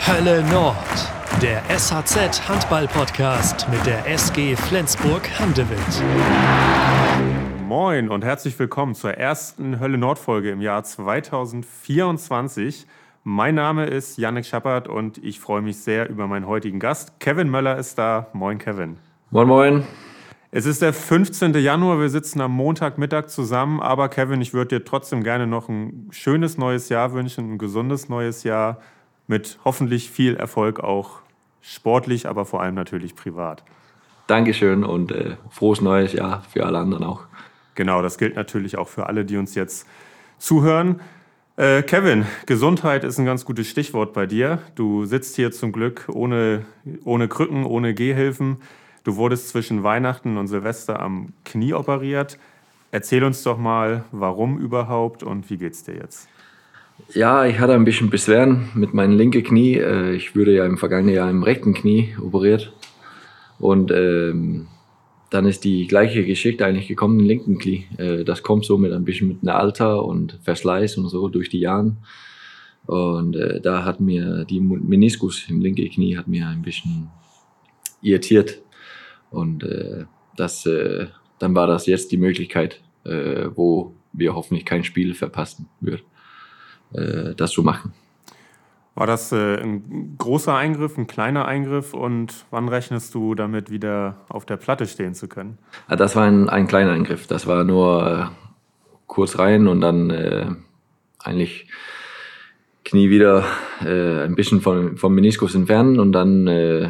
Hölle Nord, der SHZ Handball-Podcast mit der SG Flensburg-Handewitt. Moin und herzlich willkommen zur ersten Hölle Nord-Folge im Jahr 2024. Mein Name ist Yannick Schappert und ich freue mich sehr über meinen heutigen Gast. Kevin Möller ist da. Moin, Kevin. Moin, moin. Es ist der 15. Januar, wir sitzen am Montagmittag zusammen, aber Kevin, ich würde dir trotzdem gerne noch ein schönes neues Jahr wünschen, ein gesundes neues Jahr mit hoffentlich viel Erfolg, auch sportlich, aber vor allem natürlich privat. Dankeschön und frohes neues Jahr für alle anderen auch. Genau, das gilt natürlich auch für alle, die uns jetzt zuhören. Kevin, Gesundheit ist ein ganz gutes Stichwort bei dir. Du sitzt hier zum Glück ohne Krücken, ohne Gehhilfen. Du wurdest zwischen Weihnachten und Silvester am Knie operiert. Erzähl uns doch mal, warum überhaupt und wie geht's dir jetzt? Ja, ich hatte ein bisschen Beschwerden mit meinem linken Knie. Ich wurde ja im vergangenen Jahr im rechten Knie operiert. Und dann ist die gleiche Geschichte eigentlich gekommen im linken Knie. Das kommt so mit ein bisschen mit einem Alter und Verschleiß und so durch die Jahre. Und da hat mir die Meniskus im linken Knie hat mir ein bisschen irritiert. Und dann war das jetzt die Möglichkeit, wo wir hoffentlich kein Spiel verpassen würden, das zu machen. War das ein großer Eingriff, ein kleiner Eingriff und wann rechnest du damit, wieder auf der Platte stehen zu können? Das war ein kleiner Eingriff. Das war nur kurz rein und dann eigentlich Knie wieder ein bisschen vom Meniskus entfernen und dann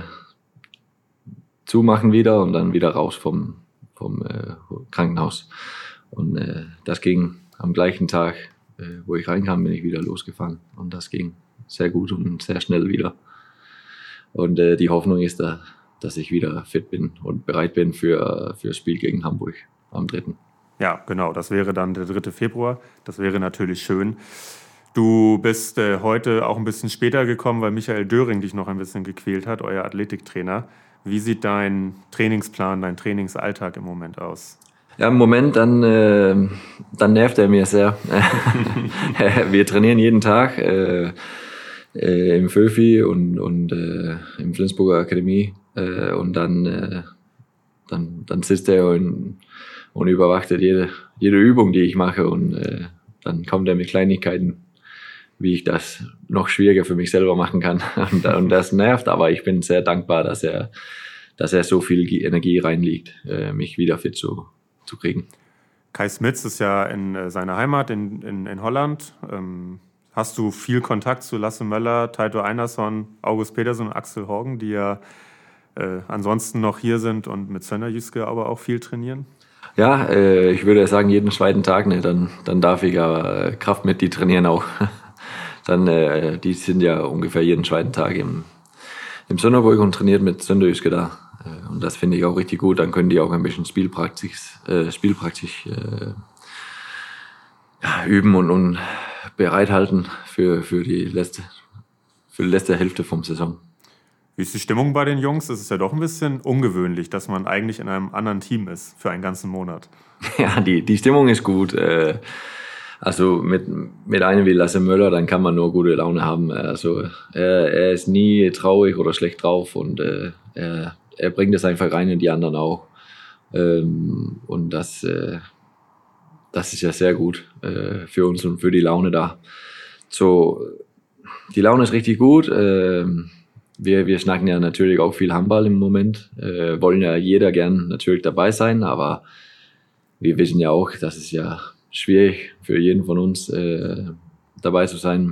zumachen wieder und dann wieder raus vom Krankenhaus. Und das ging am gleichen Tag, wo ich reinkam, bin ich wieder losgefahren. Und das ging sehr gut und sehr schnell wieder. Und die Hoffnung ist da, dass ich wieder fit bin und bereit bin für das Spiel gegen Hamburg am 3. Ja, genau. Das wäre dann der 3. Februar. Das wäre natürlich schön. Du bist heute auch ein bisschen später gekommen, weil Michael Döring dich noch ein bisschen gequält hat, euer Athletiktrainer. Wie sieht dein Trainingsplan, dein Trainingsalltag im Moment aus? Ja, im Moment, dann nervt er mir sehr. Wir trainieren jeden Tag im Föfi und im Flensburger Akademie. Und dann sitzt er und überwacht jede Übung, die ich mache. Und dann kommt er mit Kleinigkeiten, wie ich das noch schwieriger für mich selber machen kann. Und das nervt, aber ich bin sehr dankbar, dass er so viel Energie reinlegt, mich wieder fit zu kriegen. Kai Smits ist ja in seiner Heimat in Holland. Hast du viel Kontakt zu Lasse Möller, Taito Einarsson, August Pedersen und Axel Horgen, die ja ansonsten noch hier sind und mit Sönderjyske aber auch viel trainieren? Ja, ich würde sagen, jeden zweiten Tag, ne, dann darf ich aber Kraft mit, die trainieren auch. Dann, die sind ja ungefähr jeden zweiten Tag im Sonderburg und trainiert mit Sönderjyske da. Und das finde ich auch richtig gut. Dann können die auch ein bisschen spielpraktisch üben und bereithalten für die letzte Hälfte vom Saison. Wie ist die Stimmung bei den Jungs? Es ist ja doch ein bisschen ungewöhnlich, dass man eigentlich in einem anderen Team ist für einen ganzen Monat. Ja, die Stimmung ist gut. Also mit einem wie Lasse Möller, dann kann man nur gute Laune haben. Also er ist nie traurig oder schlecht drauf und er bringt es einfach rein in die anderen auch. Und das ist ja sehr gut für uns und für die Laune da. So, die Laune ist richtig gut. Wir schnacken ja natürlich auch viel Handball im Moment. Wollen ja jeder gern natürlich dabei sein, aber wir wissen ja auch, dass es ja schwierig für jeden von uns dabei zu sein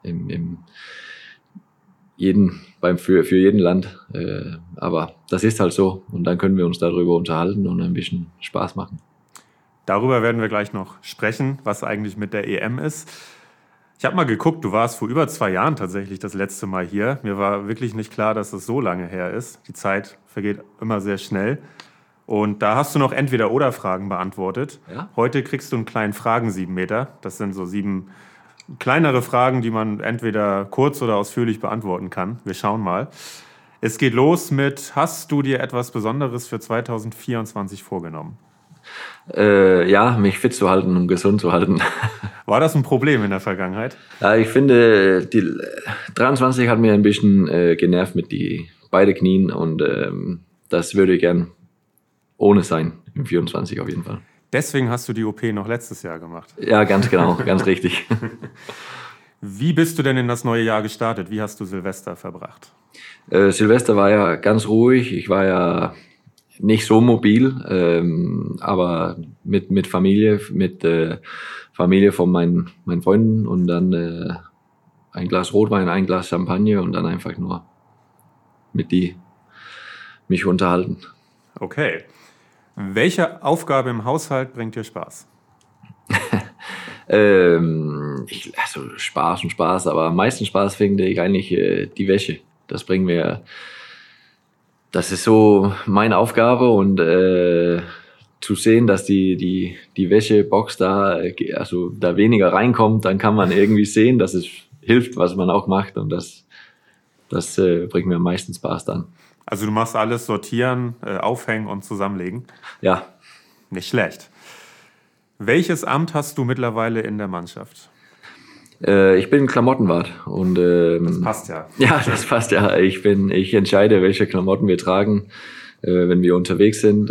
für jeden Land. Aber das ist halt so und dann können wir uns darüber unterhalten und ein bisschen Spaß machen. Darüber werden wir gleich noch sprechen, was eigentlich mit der EM ist. Ich habe mal geguckt, du warst vor über 2 Jahren tatsächlich das letzte Mal hier. Mir war wirklich nicht klar, dass es so lange her ist. Die Zeit vergeht immer sehr schnell. Und da hast du noch Entweder-Oder-Fragen beantwortet. Ja? Heute kriegst du einen kleinen Fragen-7-Meter. Das sind so 7 kleinere Fragen, die man entweder kurz oder ausführlich beantworten kann. Wir schauen mal. Es geht los mit, hast du dir etwas Besonderes für 2024 vorgenommen? Mich fit zu halten und gesund zu halten. War das ein Problem in der Vergangenheit? Ja, ich finde, die 23 hat mir ein bisschen genervt mit die beide Knien und das würde ich gern ohne sein, im 24 auf jeden Fall. Deswegen hast du die OP noch letztes Jahr gemacht. Ja, ganz genau, ganz richtig. Wie bist du denn in das neue Jahr gestartet? Wie hast du Silvester verbracht? Silvester war ja ganz ruhig. Ich war ja nicht so mobil, aber mit Familie, Familie von meinen Freunden und dann ein Glas Rotwein, ein Glas Champagner und dann einfach nur mit die mich unterhalten. Okay. Welche Aufgabe im Haushalt bringt dir Spaß? Spaß und Spaß, aber am meisten Spaß finde ich eigentlich die Wäsche. Das bringt mir, das ist so meine Aufgabe und zu sehen, dass die Wäschebox da weniger reinkommt, dann kann man irgendwie sehen, dass es hilft, was man auch macht und das bringt mir am meisten Spaß dann. Also du machst alles sortieren, aufhängen und zusammenlegen? Ja. Nicht schlecht. Welches Amt hast du mittlerweile in der Mannschaft? Ich bin Klamottenwart und das passt ja. Ja, das passt ja. Ich entscheide, welche Klamotten wir tragen, wenn wir unterwegs sind.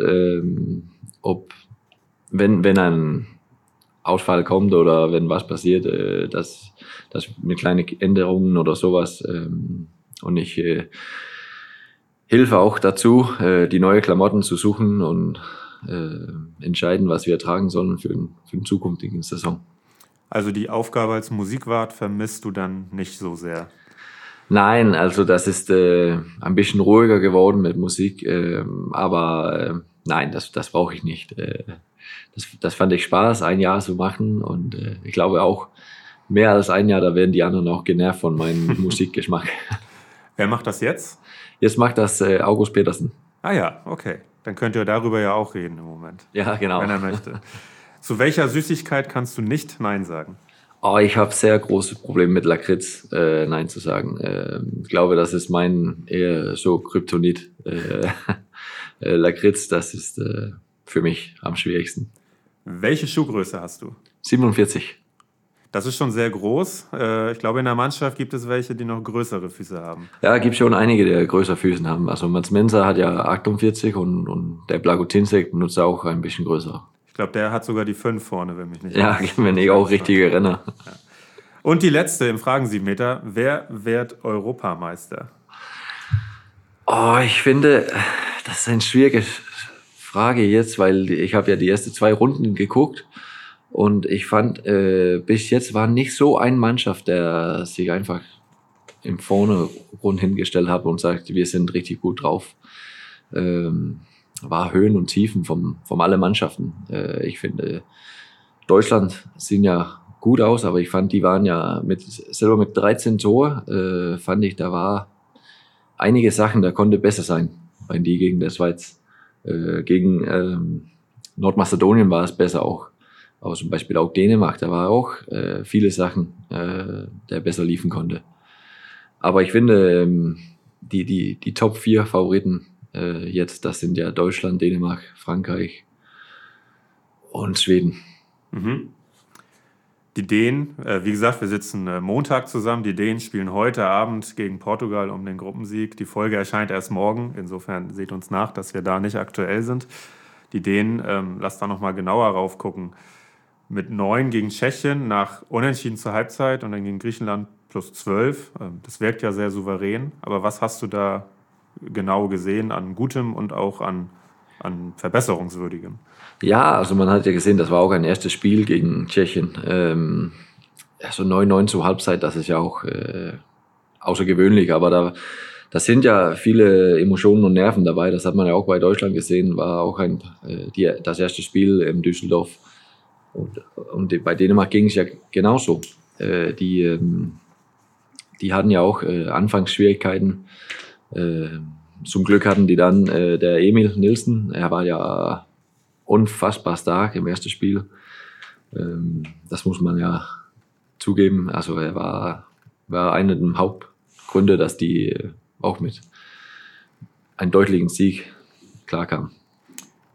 Wenn ein Ausfall kommt oder wenn was passiert, dass eine kleine Änderung oder sowas und ich helfe auch dazu, die neue Klamotten zu suchen und entscheiden, was wir tragen sollen für den zukünftigen Saison. Also die Aufgabe als Musikwart vermisst du dann nicht so sehr? Nein, also das ist ein bisschen ruhiger geworden mit Musik, aber nein, das brauche ich nicht. Das fand ich Spaß, ein Jahr zu machen und ich glaube auch mehr als ein Jahr, da werden die anderen auch genervt von meinem Musikgeschmack. Wer macht das jetzt? Jetzt macht das August Petersen. Ah ja, okay. Dann könnt ihr darüber ja auch reden im Moment. Ja, genau. Wenn er möchte. Zu welcher Süßigkeit kannst du nicht Nein sagen? Oh, ich habe sehr große Probleme mit Lakritz, Nein zu sagen. Ich glaube, das ist mein eher so Kryptonit. Lakritz, das ist für mich am schwierigsten. Welche Schuhgröße hast du? 47. Das ist schon sehr groß. Ich glaube, in der Mannschaft gibt es welche, die noch größere Füße haben. Ja, gibt schon einige, die größere Füße haben. Also Mats Mensa hat ja 48 und der Blagutinsek benutzt auch ein bisschen größer. Ich glaube, der hat sogar die 5 vorne, wenn mich nicht Ja, wenn ich auch richtige Renner. Ja. Und die letzte im Fragen-7-Meter. Wer wird Europameister? Oh, ich finde, das ist eine schwierige Frage jetzt, weil ich habe ja die ersten 2 Runden geguckt. Und ich fand, bis jetzt war nicht so eine Mannschaft, der sich einfach im Vordergrund hingestellt hat und sagt, wir sind richtig gut drauf. War Höhen und Tiefen von alle Mannschaften. Ich finde, Deutschland sehen ja gut aus, aber ich fand, die waren ja selber mit 13 Tor, fand ich, da war einige Sachen, da konnte besser sein, bei die gegen der Schweiz. Gegen Nordmazedonien war es besser auch. Aber zum Beispiel auch Dänemark, da war auch viele Sachen, der besser liefen konnte. Aber ich finde, die Top 4 Favoriten jetzt, das sind ja Deutschland, Dänemark, Frankreich und Schweden. Mhm. Die Dänen, wie gesagt, wir sitzen Montag zusammen. Die Dänen spielen heute Abend gegen Portugal um den Gruppensieg. Die Folge erscheint erst morgen. Insofern seht uns nach, dass wir da nicht aktuell sind. Die Dänen, lasst da nochmal genauer raufgucken. Mit 9 gegen Tschechien nach Unentschieden zur Halbzeit und dann gegen Griechenland plus 12. Das wirkt ja sehr souverän. Aber was hast du da genau gesehen an Gutem und auch an Verbesserungswürdigem? Ja, also man hat ja gesehen, das war auch ein erstes Spiel gegen Tschechien. So 9-9 zur Halbzeit, das ist ja auch außergewöhnlich. Aber da sind ja viele Emotionen und Nerven dabei. Das hat man ja auch bei Deutschland gesehen. War auch das erste Spiel in Düsseldorf. Und bei Dänemark ging es ja genauso. Die hatten ja auch Anfangsschwierigkeiten. Zum Glück hatten die dann der Emil Nielsen. Er war ja unfassbar stark im ersten Spiel. Das muss man ja zugeben. Also er war einer der Hauptgründe, dass die auch mit einem deutlichen Sieg klarkamen.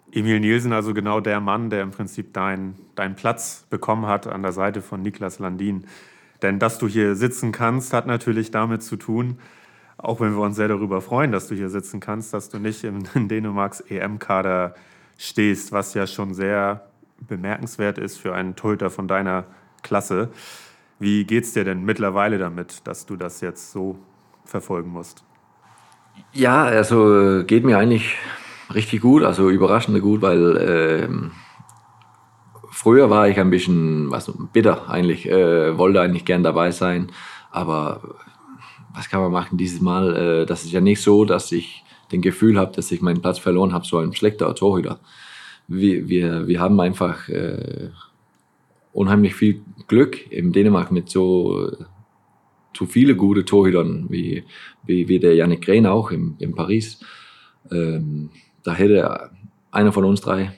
Emil Nielsen, also genau der Mann, der im Prinzip deinen Platz bekommen hat an der Seite von Niklas Landin. Denn dass du hier sitzen kannst, hat natürlich damit zu tun, auch wenn wir uns sehr darüber freuen, dass du hier sitzen kannst, dass du nicht in Dänemarks EM-Kader stehst, was ja schon sehr bemerkenswert ist für einen Torhüter von deiner Klasse. Wie geht's dir denn mittlerweile damit, dass du das jetzt so verfolgen musst? Ja, also geht mir eigentlich richtig gut, also überraschend gut, weil früher war ich ein bisschen bitter eigentlich, wollte eigentlich gern dabei sein, aber was kann man machen dieses Mal? Das ist ja nicht so, dass ich den Gefühl habe, dass ich meinen Platz verloren habe, so ein schlechter Torhüter. Wir haben einfach unheimlich viel Glück in Dänemark mit so viele gute Torhütern, wie der Jannik Green auch in Paris. Da hätte einer von uns drei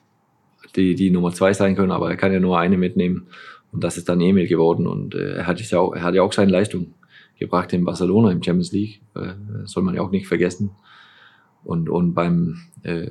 die Nummer 2 sein können, aber er kann ja nur eine mitnehmen. Und das ist dann Emil geworden. Und er hat ja auch seine Leistung gebracht in Barcelona im Champions League. Soll man ja auch nicht vergessen. Und beim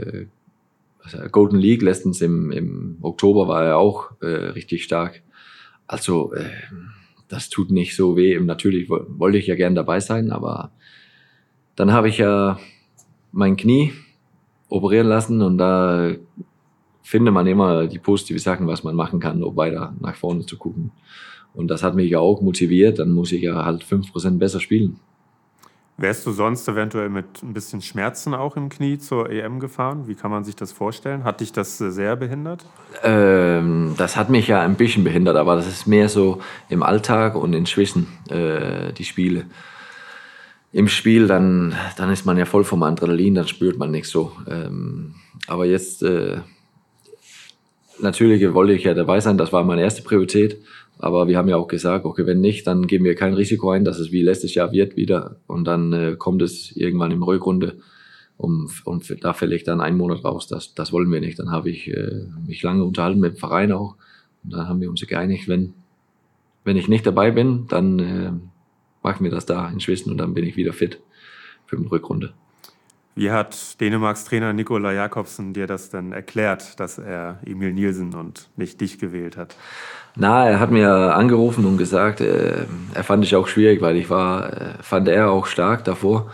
Golden League letztens im Oktober war er auch richtig stark. Also das tut nicht so weh. Natürlich wollte ich ja gern dabei sein, aber dann habe ich ja mein Knie operieren lassen und da findet man immer die positiven Sachen, was man machen kann, um weiter nach vorne zu gucken. Und das hat mich ja auch motiviert, dann muss ich ja halt 5% besser spielen. Wärst du sonst eventuell mit ein bisschen Schmerzen auch im Knie zur EM gefahren? Wie kann man sich das vorstellen? Hat dich das sehr behindert? Das hat mich ja ein bisschen behindert, aber das ist mehr so im Alltag und in Schwissen, die Spiele. Im Spiel, dann ist man ja voll vom Adrenalin, dann spürt man nichts so. Aber jetzt, natürlich wollte ich ja dabei sein, das war meine erste Priorität. Aber wir haben ja auch gesagt, okay, wenn nicht, dann geben wir kein Risiko ein, dass es wie letztes Jahr wird wieder. Und dann kommt es irgendwann im Rückrunde und da fälle ich dann einen Monat raus. Das wollen wir nicht. Dann habe ich mich lange unterhalten mit dem Verein auch. Und dann haben wir uns geeinigt, wenn ich nicht dabei bin, dann machen wir das da in Schwissen und dann bin ich wieder fit für die Rückrunde. Wie hat Dänemarks Trainer Nicolai Jakobsen dir das denn erklärt, dass er Emil Nielsen und nicht dich gewählt hat? Er hat mir angerufen und gesagt, er fand ich auch schwierig, weil fand er auch stark davor.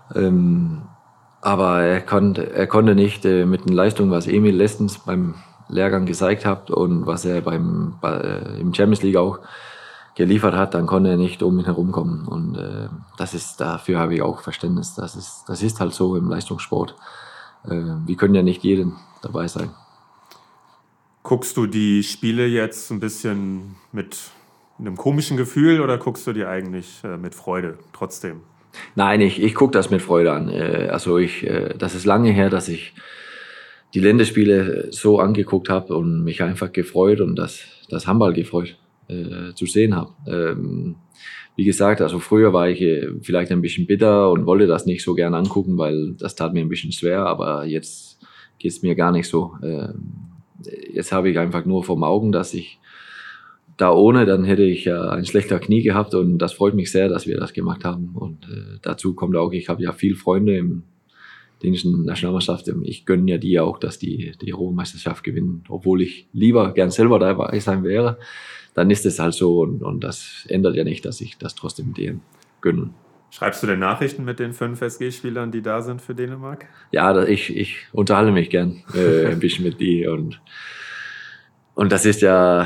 Aber er konnte nicht mit den Leistungen, was Emil letztens beim Lehrgang gezeigt hat und was er im Champions League auch geliefert hat, dann konnte er nicht um ihn herumkommen. Und dafür habe ich auch Verständnis. Das ist halt so im Leistungssport. Wir können ja nicht jeden dabei sein. Guckst du die Spiele jetzt ein bisschen mit einem komischen Gefühl oder guckst du die eigentlich mit Freude trotzdem? Nein, ich gucke das mit Freude an. Das ist lange her, dass ich die Länderspiele so angeguckt habe und mich einfach gefreut und das Handball gefreut zu sehen habe. Wie gesagt, also früher war ich vielleicht ein bisschen bitter und wollte das nicht so gern angucken, weil das tat mir ein bisschen schwer, aber jetzt geht es mir gar nicht so. Jetzt habe ich einfach nur vor Augen, dass ich dann hätte ich ja ein schlechter Knie gehabt und das freut mich sehr, dass wir das gemacht haben. Und dazu kommt auch, ich habe ja viele Freunde im dänischen Nationalmannschaft. Ich gönne ja die auch, dass die Europameisterschaft gewinnen, obwohl ich lieber gern selber dabei sein wäre. Dann ist es halt so und das ändert ja nicht, dass ich das trotzdem denen gönne. Schreibst du denn Nachrichten mit den 5 SG-Spielern, die da sind für Dänemark? Ja, ich unterhalte mich gern ein bisschen mit die und das ist ja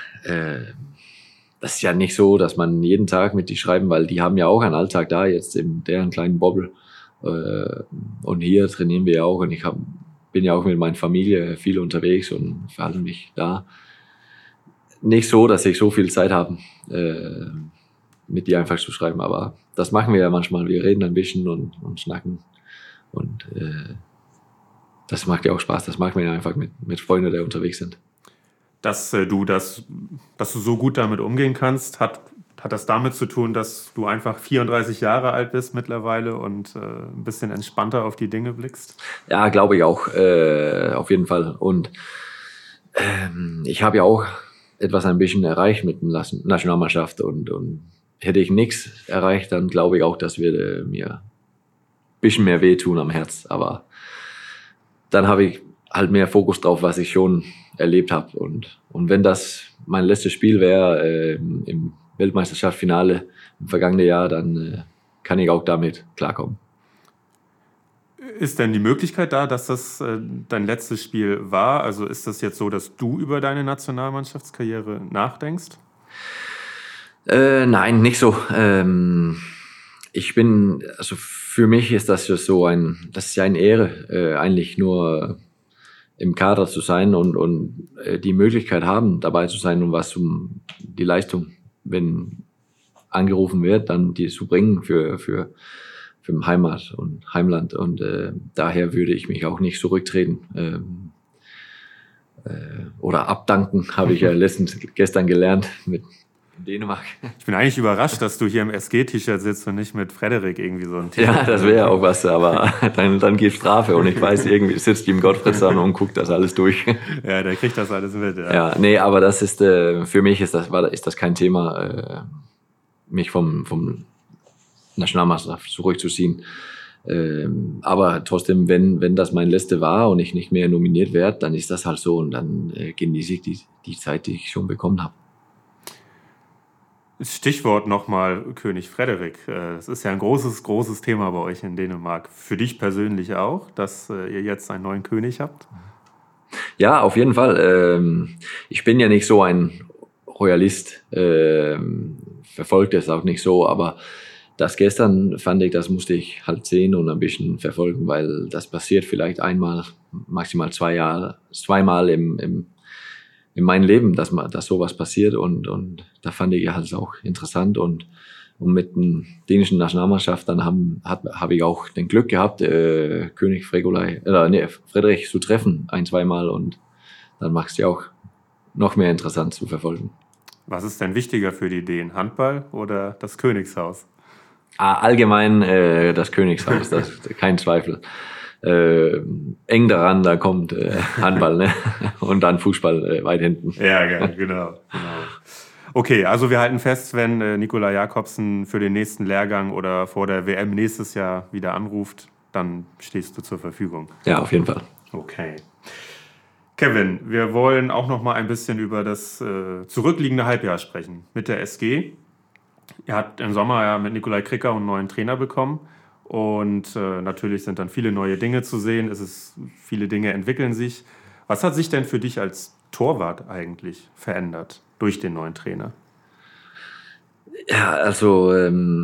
nicht so, dass man jeden Tag mit die schreiben, weil die haben ja auch einen Alltag da jetzt in deren kleinen Bubble und hier trainieren wir ja auch und ich bin ja auch mit meiner Familie viel unterwegs und verhalte mich da. Nicht so, dass ich so viel Zeit habe, mit die einfach zu schreiben, aber das machen wir ja manchmal. Wir reden ein bisschen und schnacken und das macht ja auch Spaß. Das machen wir ja einfach mit Freunden, die unterwegs sind. Dass du so gut damit umgehen kannst, hat das damit zu tun, dass du einfach 34 Jahre alt bist mittlerweile und ein bisschen entspannter auf die Dinge blickst? Ja, glaube ich auch, auf jeden Fall. Und ich habe ja auch etwas ein bisschen erreicht mit der Nationalmannschaft und hätte ich nichts erreicht, dann glaube ich auch, das würde mir ein bisschen mehr wehtun am Herz. Aber dann habe ich halt mehr Fokus drauf, was ich schon erlebt habe. Und wenn das mein letztes Spiel wäre im Weltmeisterschaftsfinale im vergangenen Jahr, dann kann ich auch damit klarkommen. Ist denn die Möglichkeit da, dass das dein letztes Spiel war? Also ist das jetzt so, dass du über deine Nationalmannschaftskarriere nachdenkst? Nein, nicht so. Also für mich ist das so das ist ja eine Ehre, eigentlich nur im Kader zu sein und die Möglichkeit haben, dabei zu sein und was um die Leistung, wenn angerufen wird, dann die zu bringen für Heimat und Heimland. Und daher würde ich mich auch nicht zurücktreten oder abdanken, habe ich ja gestern gelernt mit Dänemark. Ich bin eigentlich überrascht, dass du hier im SG-T-Shirt sitzt und nicht mit Frederik irgendwie so ein T-Shirt. Ja, das wäre auch was, aber dann geht Strafe und ich weiß, irgendwie sitzt ihm Gottfried an und guckt das alles durch. Ja, der kriegt das alles mit. Ja, nee, aber das ist, für mich ist das kein Thema, mich vom Nationalmannschaft zurückzuziehen. Aber trotzdem, wenn das mein letzte war und ich nicht mehr nominiert werde, dann ist das halt so und dann genieße ich die Zeit, die ich schon bekommen habe. Stichwort nochmal König Frederik. Das ist ja ein großes Thema bei euch in Dänemark. Für dich persönlich auch, dass ihr jetzt einen neuen König habt? Ja, auf jeden Fall. Ich bin ja nicht so ein Royalist, verfolgt es auch nicht so, aber das gestern fand ich, das musste ich halt sehen und ein bisschen verfolgen, weil das passiert vielleicht einmal, maximal zweimal in meinem Leben, dass sowas passiert und da fand ich halt auch interessant und mit der dänischen Nationalmannschaft dann habe ich auch den Glück gehabt, König Frederik zu treffen, 1-2 Mal und dann macht es ja auch noch mehr interessant zu verfolgen. Was ist denn wichtiger für die Dänen, Handball oder das Königshaus? Allgemein das Königshaus, das ist kein Zweifel. Eng daran, da kommt Handball, ne? Und dann Fußball weit hinten. Ja, genau. Okay, also wir halten fest, wenn Nicolai Jacobsen für den nächsten Lehrgang oder vor der WM nächstes Jahr wieder anruft, dann stehst du zur Verfügung. Ja, auf jeden Fall. Okay. Kevin, wir wollen auch noch mal ein bisschen über das zurückliegende Halbjahr sprechen mit der SG. Ihr habt im Sommer ja mit Nicolai Kricker einen neuen Trainer bekommen. Und natürlich sind dann viele neue Dinge zu sehen. Viele Dinge entwickeln sich. Was hat sich denn für dich als Torwart eigentlich verändert durch den neuen Trainer? Ja, also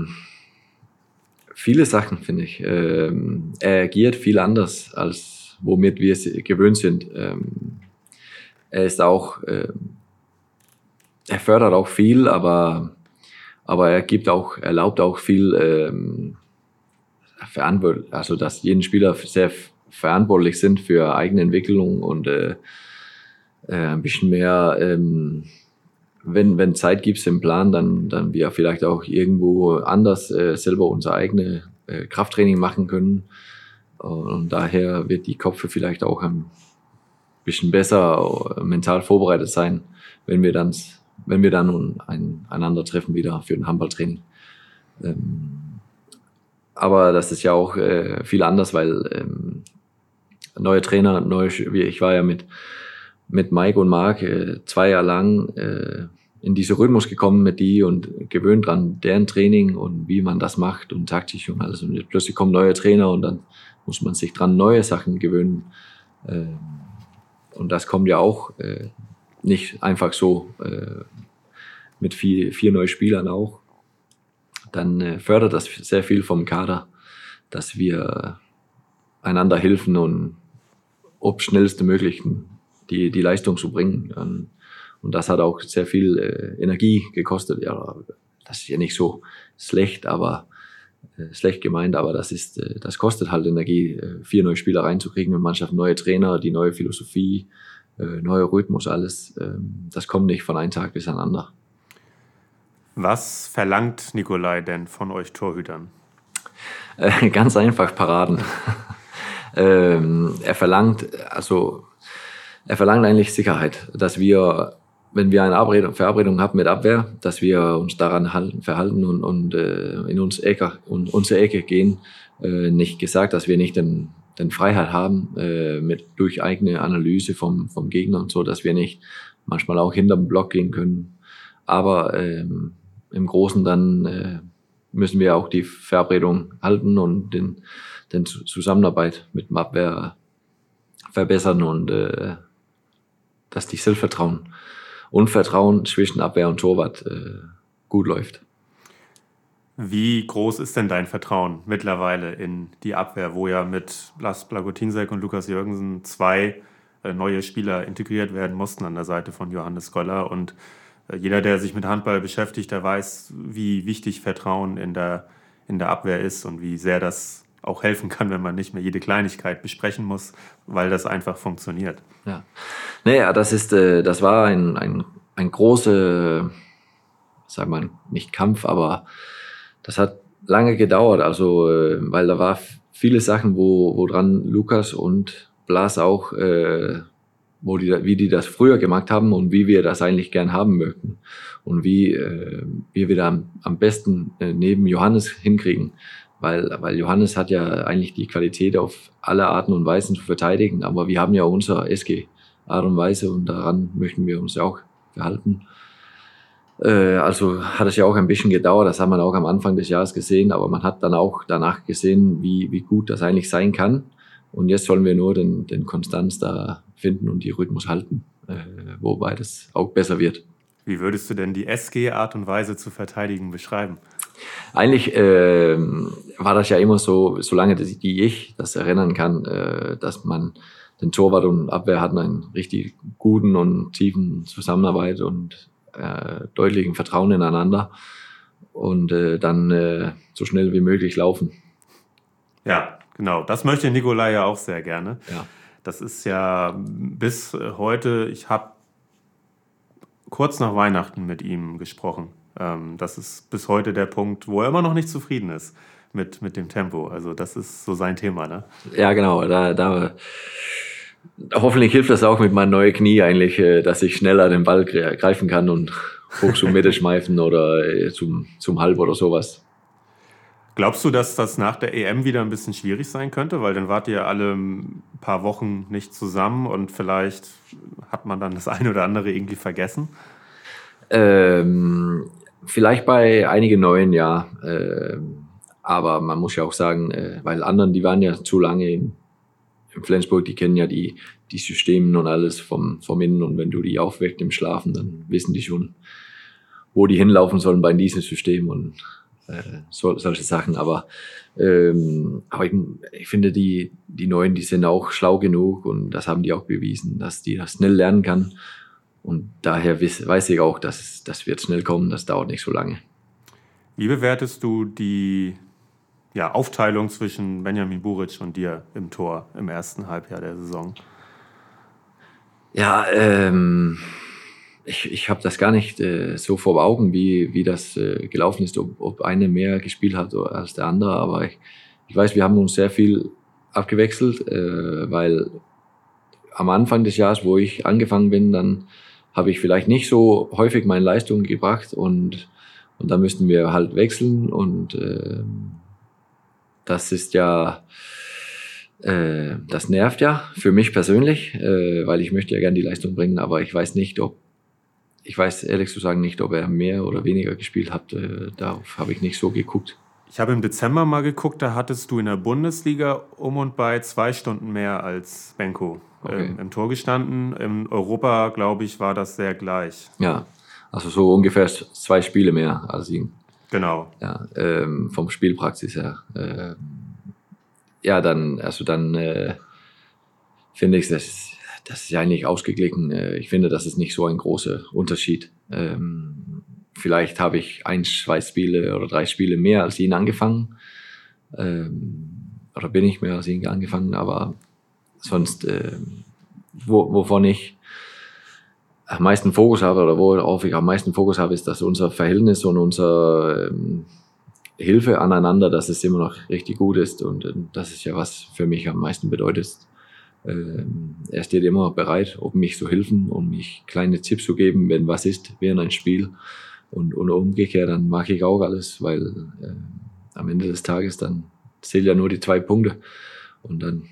viele Sachen, finde ich. Er agiert viel anders, als womit wir es gewöhnt sind. Er ist auch, er fördert auch viel, aber er erlaubt auch viel also dass jeden Spieler sehr verantwortlich sind für eigene Entwicklung und ein bisschen mehr, wenn Zeit gibt im Plan, dann wir vielleicht auch irgendwo anders selber unser eigenes Krafttraining machen können. Und daher wird die Köpfe vielleicht auch ein bisschen besser mental vorbereitet sein, wenn wir dann einander treffen wieder für ein Handballtraining. Aber das ist ja auch viel anders, weil neue Trainer, ich war ja mit Mike und Marc 2 Jahre lang in diesen Rhythmus gekommen mit die und gewöhnt dran deren Training und wie man das macht und taktisch und alles. Und jetzt plötzlich kommen neue Trainer und dann muss man sich dran neue Sachen gewöhnen. Und das kommt ja auch nicht einfach so mit 4 neuen Spielern auch. Dann fördert das sehr viel vom Kader, dass wir einander helfen und ob schnellste möglich die Leistung zu bringen. Und das hat auch sehr viel Energie gekostet. Ja, das ist ja nicht so schlecht gemeint, aber das kostet halt Energie, 4 neue Spieler reinzukriegen, eine Mannschaft, neue Trainer, die neue Philosophie, neuer Rhythmus, alles. Das kommt nicht von einem Tag bis an den anderen. Was verlangt Nicolai denn von euch Torhütern? Ganz einfach Paraden. Er verlangt eigentlich Sicherheit, dass wir, wenn wir eine Verabredung haben mit Abwehr, dass wir uns daran verhalten und in unsere Ecke gehen. Nicht gesagt, dass wir nicht den den Freiheit haben, durch eigene Analyse vom Gegner und so, dass wir nicht manchmal auch hinterm Block gehen können. Aber im Großen dann müssen wir auch die Verabredung halten und den Zusammenarbeit mit dem Abwehr verbessern und dass die Selbstvertrauen und Vertrauen zwischen Abwehr und Torwart gut läuft. Wie groß ist denn dein Vertrauen mittlerweile in die Abwehr, wo ja mit Lars Blagotinšek und Lukas Jürgensen 2 neue Spieler integriert werden mussten an der Seite von Johannes Goller? Und jeder, der sich mit Handball beschäftigt, der weiß, wie wichtig Vertrauen in der Abwehr ist und wie sehr das auch helfen kann, wenn man nicht mehr jede Kleinigkeit besprechen muss, weil das einfach funktioniert. Ja, naja, das war ein großer, sag mal, nicht Kampf, aber das hat lange gedauert, also weil da war viele Sachen, wo dran Lukas und Blas auch, wie die das früher gemacht haben und wie wir das eigentlich gern haben möchten und wie wir da am besten neben Johannes hinkriegen, weil Johannes hat ja eigentlich die Qualität auf alle Arten und Weisen zu verteidigen, aber wir haben ja unser SG Art und Weise und daran möchten wir uns auch verhalten. Also hat es ja auch ein bisschen gedauert, das hat man auch am Anfang des Jahres gesehen, aber man hat dann auch danach gesehen, wie gut das eigentlich sein kann. Und jetzt sollen wir nur den Konstanz da finden und die Rhythmus halten, wobei das auch besser wird. Wie würdest du denn die SG-Art und Weise zu verteidigen beschreiben? Eigentlich war das ja immer so, solange ich das erinnern kann, dass man den Torwart und Abwehr hatten einen richtig guten und tiefen Zusammenarbeit und deutlichen Vertrauen ineinander und dann so schnell wie möglich laufen. Ja, genau. Das möchte Nikolai ja auch sehr gerne. Ja. Das ist ja bis heute, ich habe kurz nach Weihnachten mit ihm gesprochen. Das ist bis heute der Punkt, wo er immer noch nicht zufrieden ist mit dem Tempo. Also das ist so sein Thema, ne? Ja, genau. Da hoffentlich hilft das auch mit meinem neuen Knie eigentlich, dass ich schneller den Ball greifen kann und hoch zum Mitte schmeißen oder zum Halb oder sowas. Glaubst du, dass das nach der EM wieder ein bisschen schwierig sein könnte? Weil dann wart ihr alle ein paar Wochen nicht zusammen und vielleicht hat man dann das eine oder andere irgendwie vergessen? Vielleicht bei einigen Neuen, ja. Aber man muss ja auch sagen, weil anderen, die waren ja zu lange in Flensburg, die kennen ja die Systeme und alles vom Innen. Und wenn du die aufweckt im Schlafen, dann wissen die schon, wo die hinlaufen sollen bei diesem System und solche Sachen. Aber ich finde, die Neuen, die sind auch schlau genug und das haben die auch bewiesen, dass die das schnell lernen kann. Und daher weiß ich auch, dass das wird schnell kommen, das dauert nicht so lange. Wie bewertest du die Aufteilung zwischen Benjamin Buric und dir im Tor im ersten Halbjahr der Saison? Ja, ich habe das gar nicht so vor Augen, wie das gelaufen ist, ob einer mehr gespielt hat als der andere. Aber ich weiß, wir haben uns sehr viel abgewechselt, weil am Anfang des Jahres, wo ich angefangen bin, dann habe ich vielleicht nicht so häufig meine Leistungen gebracht und da müssten wir halt wechseln und das ist ja, das nervt ja für mich persönlich, weil ich möchte ja gerne die Leistung bringen, aber ich weiß ehrlich zu sagen nicht, ob er mehr oder weniger gespielt hat. Darauf habe ich nicht so geguckt. Ich habe im Dezember mal geguckt, da hattest du in der Bundesliga um und bei 2 Stunden mehr als Benko im Tor gestanden. In Europa, glaube ich, war das sehr gleich. Ja, also so ungefähr 2 Spiele mehr als ihn. Genau. Ja, vom Spielpraxis her. Dann finde ich, das ist ja eigentlich ausgeglichen. Ich finde, das ist nicht so ein großer Unterschied. Vielleicht habe ich 1, 2 Spiele oder 3 Spiele mehr als ihn angefangen. Oder bin ich mehr als ihn angefangen, aber sonst, wovon ich am meisten Fokus habe oder worauf ich am meisten Fokus habe, ist, dass unser Verhältnis und unsere Hilfe aneinander, dass es immer noch richtig gut ist und das ist ja, was für mich am meisten bedeutet. Er steht immer bereit, um mich zu helfen, um mich kleine Tipps zu geben, wenn was ist während ein Spiel und umgekehrt, dann mache ich auch alles, weil am Ende des Tages dann zählen ja nur die 2 Punkte und dann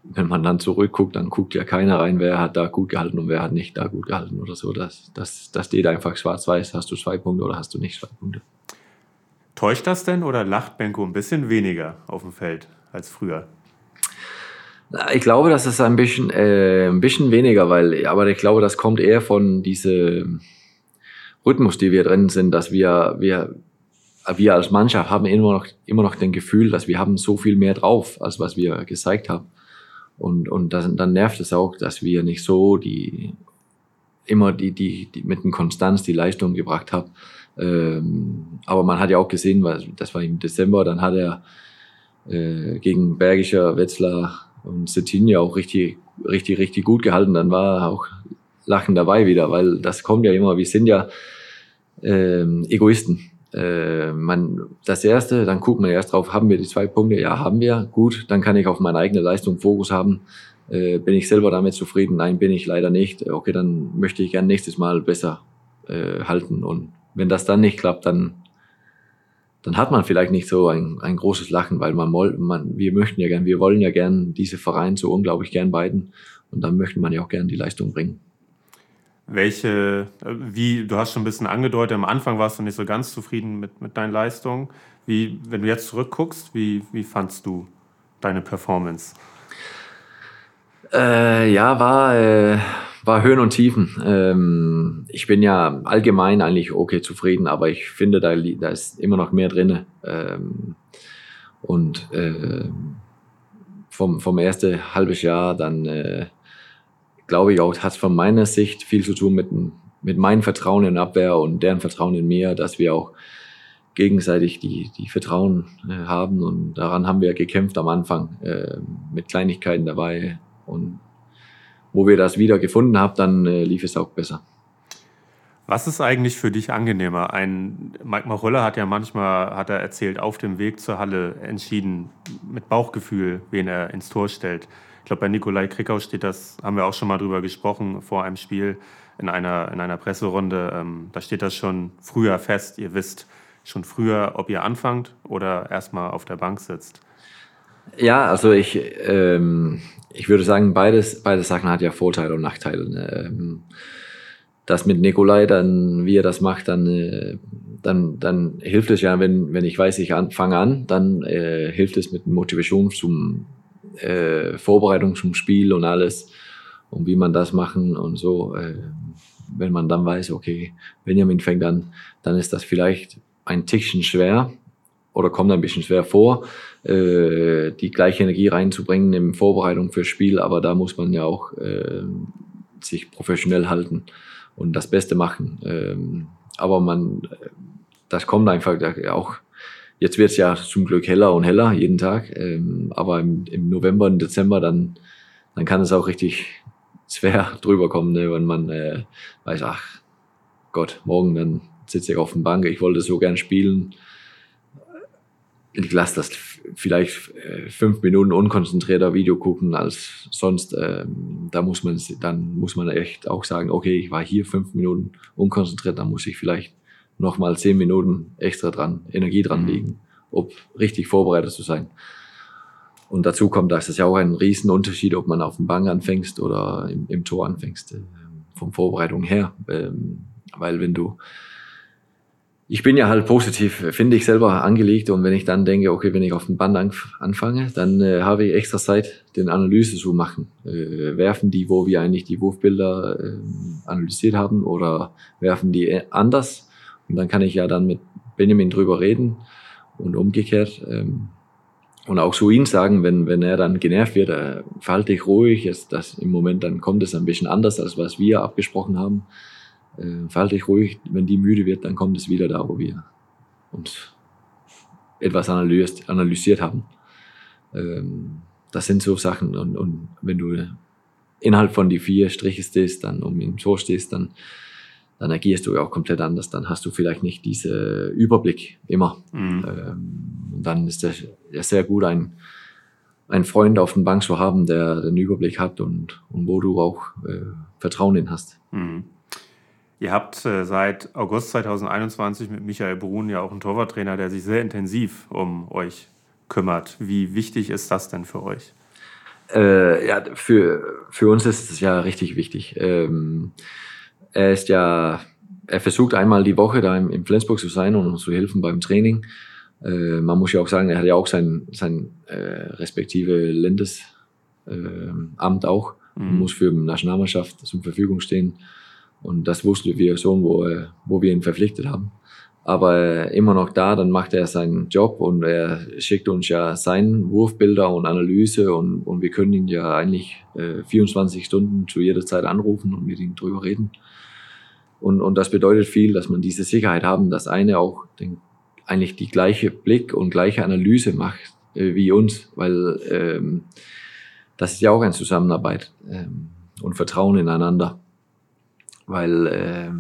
wenn man dann zurückguckt, dann guckt ja keiner rein, wer hat da gut gehalten und wer hat nicht da gut gehalten oder so. Das steht einfach schwarz-weiß, hast du 2 Punkte oder hast du nicht 2 Punkte. Täuscht das denn oder lacht Benko ein bisschen weniger auf dem Feld als früher? Ich glaube, das ist ein bisschen weniger, aber ich glaube, das kommt eher von diesem Rhythmus, die wir drin sind, dass wir als Mannschaft haben immer noch den Gefühl, dass wir haben so viel mehr drauf, als was wir gezeigt haben. Und dann nervt es auch, dass wir nicht so die mit der Konstanz die Leistung gebracht haben. Aber man hat ja auch gesehen, das war im Dezember, dann hat er gegen Bergischer, Wetzlar und Stettin ja auch richtig gut gehalten. Dann war auch Lachen dabei wieder, weil das kommt ja immer, wir sind ja Egoisten. Das Erste, dann guckt man erst drauf, haben wir die 2 Punkte? Ja, haben wir. Gut, dann kann ich auf meine eigene Leistung Fokus haben. Bin ich selber damit zufrieden? Nein, bin ich leider nicht. Okay, dann möchte ich gern nächstes Mal besser halten. Und wenn das dann nicht klappt, dann hat man vielleicht nicht so ein großes Lachen, weil wir wollen ja gern diese Verein so unglaublich gern beiden. Und dann möchte man ja auch gern die Leistung bringen. Du hast schon ein bisschen angedeutet, am Anfang warst du nicht so ganz zufrieden mit deinen Leistungen. Wenn du jetzt zurückguckst, wie fandst du deine Performance? War Höhen und Tiefen. Ich bin ja allgemein eigentlich okay zufrieden, aber ich finde, da ist immer noch mehr drin. Vom ersten halbes Jahr dann glaube ich auch, hat es von meiner Sicht viel zu tun mit meinem Vertrauen in Abwehr und deren Vertrauen in mir, dass wir auch gegenseitig die Vertrauen haben. Und daran haben wir gekämpft am Anfang mit Kleinigkeiten dabei. Und wo wir das wieder gefunden haben, dann lief es auch besser. Was ist eigentlich für dich angenehmer? Mike Machulla hat er erzählt, auf dem Weg zur Halle entschieden, mit Bauchgefühl, wen er ins Tor stellt. Ich glaube, bei Nikolai Krickau steht das, haben wir auch schon mal drüber gesprochen, vor einem Spiel in einer Presserunde. Da steht das schon früher fest. Ihr wisst schon früher, ob ihr anfangt oder erstmal auf der Bank sitzt. Ja, also ich würde sagen, beide Sachen hat ja Vorteile und Nachteile. Das mit Nikolai, dann wie er das macht, dann hilft es ja, wenn ich weiß, ich fange an, dann hilft es mit Motivation zum Vorbereitung zum Spiel und alles und wie man das machen und so. Wenn man dann weiß, okay, Benjamin fängt an, dann ist das vielleicht ein Tickchen schwer oder kommt ein bisschen schwer vor, die gleiche Energie reinzubringen in Vorbereitung fürs Spiel, aber da muss man ja auch sich professionell halten und das Beste machen. Aber das kommt einfach auch. Jetzt wird es ja zum Glück heller und heller jeden Tag, aber im November und Dezember dann kann es auch richtig schwer drüber kommen, ne, wenn man weiß, ach Gott, morgen dann sitze ich auf der Bank, ich wollte so gern spielen. Ich lasse das vielleicht 5 Minuten unkonzentrierter Video gucken als sonst. Da muss man echt auch sagen, okay, ich war hier 5 Minuten unkonzentriert, dann muss ich vielleicht nochmal 10 Minuten extra Energie dran legen, um richtig vorbereitet zu sein. Und dazu kommt, dass es ja auch ein Riesenunterschied, ob man auf dem Bank anfängst oder im Tor anfängst, von Vorbereitung her. Weil ich bin ja halt positiv, finde ich selber angelegt und wenn ich dann denke, okay, wenn ich auf dem Band anfange, dann habe ich extra Zeit, den Analyse zu machen. Werfen die, wo wir eigentlich die Wurfbilder analysiert haben oder werfen die anders? Und dann kann ich ja dann mit Benjamin drüber reden und umgekehrt. Und auch zu ihm sagen, wenn er dann genervt wird, verhalte dich ruhig. Im Moment dann kommt es ein bisschen anders, als was wir abgesprochen haben. Verhalte dich ruhig, wenn die müde wird, dann kommt es wieder da, wo wir uns etwas analysiert haben. Das sind so Sachen. Und wenn du innerhalb von die 4 Striche stehst, dann im Tor stehst, dann agierst du auch komplett anders. Dann hast du vielleicht nicht diesen Überblick immer. Dann ist es sehr gut, einen Freund auf der Bank zu haben, der den Überblick hat und wo du auch Vertrauen in hast. Mhm. Ihr habt seit August 2021 mit Michael Brun ja auch einen Torwarttrainer, der sich sehr intensiv um euch kümmert. Wie wichtig ist das denn für euch? Ja, für uns ist es ja richtig wichtig. Er versucht einmal die Woche da in Flensburg zu sein und uns zu helfen beim Training. Man muss ja auch sagen, er hat ja auch sein respektive Landesamt auch. Man muss für die Nationalmannschaft zur Verfügung stehen. Und das wussten wir schon, wo wir ihn verpflichtet haben. Aber immer noch da, dann macht er seinen Job und er schickt uns ja seine Wurfbilder und Analyse und wir können ihn ja eigentlich 24 Stunden zu jeder Zeit anrufen und mit ihm drüber reden. Und das bedeutet viel, dass man diese Sicherheit haben, dass eine auch eigentlich die gleiche Blick und gleiche Analyse macht wie uns, weil das ist ja auch eine Zusammenarbeit und Vertrauen ineinander. Weil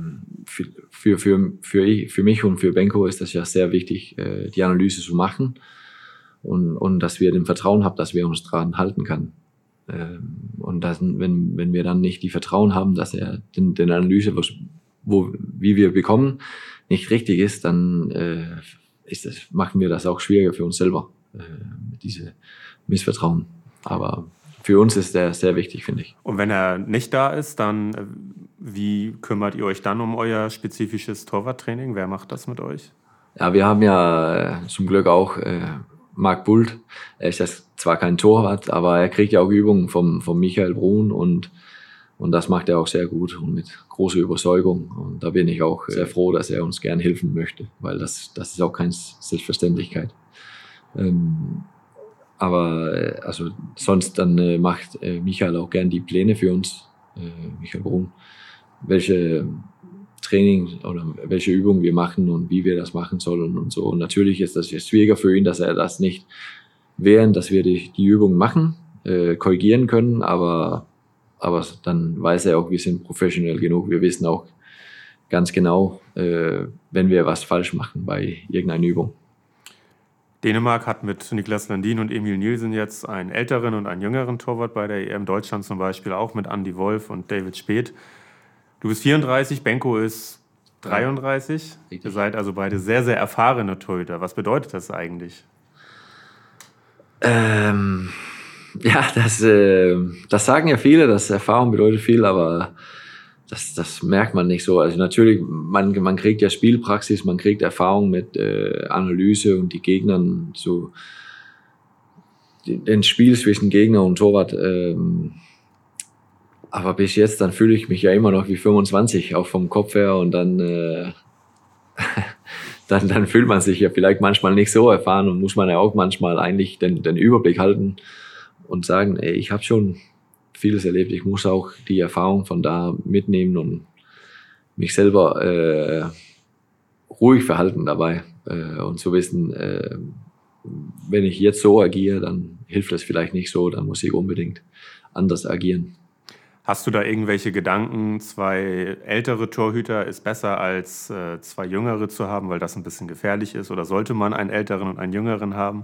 für mich und für Benko ist das ja sehr wichtig, die Analyse zu machen und dass wir den Vertrauen haben, dass wir uns daran halten können. Und dass, wenn wir dann nicht die Vertrauen haben, dass er den Analyse, wie wir bekommen, nicht richtig ist, dann machen wir das auch schwieriger für uns selber, diese Missvertrauen. Aber für uns ist der sehr wichtig, finde ich. Und wenn er nicht da ist, dann wie kümmert ihr euch dann um euer spezifisches Torwarttraining? Wer macht das mit euch? Ja, wir haben ja zum Glück auch Marc Bult. Er ist jetzt zwar kein Torwart, aber er kriegt ja auch Übungen vom Michael Brun und das macht er auch sehr gut und mit großer Überzeugung. Und da bin ich auch sehr froh, dass er uns gern helfen möchte, weil das ist auch keine Selbstverständlichkeit. Aber also sonst dann macht Michael auch gern die Pläne für uns, Michael Brun, welche Training oder welche Übungen wir machen und wie wir das machen sollen und so. Und natürlich ist das jetzt schwieriger für ihn, dass er das nicht während, dass wir die Übungen machen, korrigieren können, aber dann weiß er auch, wir sind professionell genug. Wir wissen auch ganz genau, wenn wir was falsch machen bei irgendeiner Übung. Dänemark hat mit Niklas Landin und Emil Nielsen jetzt einen älteren und einen jüngeren Torwart bei der EM. Deutschland zum Beispiel auch mit Andy Wolf und David Speth. Du bist 34, Benko ist 33. Ja, ihr seid also beide sehr, sehr erfahrene Torhüter. Was bedeutet das eigentlich? Ja, das sagen ja viele, dass Erfahrung bedeutet viel, aber das merkt man nicht so. Also natürlich, man kriegt ja Spielpraxis, man kriegt Erfahrung mit Analyse und die Gegnern, so den Spiel zwischen Gegner und Torwart. Aber bis jetzt, dann fühle ich mich ja immer noch wie 25, auch vom Kopf her, und dann fühlt man sich ja vielleicht manchmal nicht so erfahren und muss man ja auch manchmal eigentlich den Überblick halten und sagen, ey, ich habe schon vieles erlebt, ich muss auch die Erfahrung von da mitnehmen und mich selber ruhig verhalten dabei und zu wissen, wenn ich jetzt so agiere, dann hilft das vielleicht nicht so, dann muss ich unbedingt anders agieren. Hast du da irgendwelche Gedanken, 2 ältere Torhüter ist besser als 2 jüngere zu haben, weil das ein bisschen gefährlich ist? Oder sollte man einen älteren und einen jüngeren haben?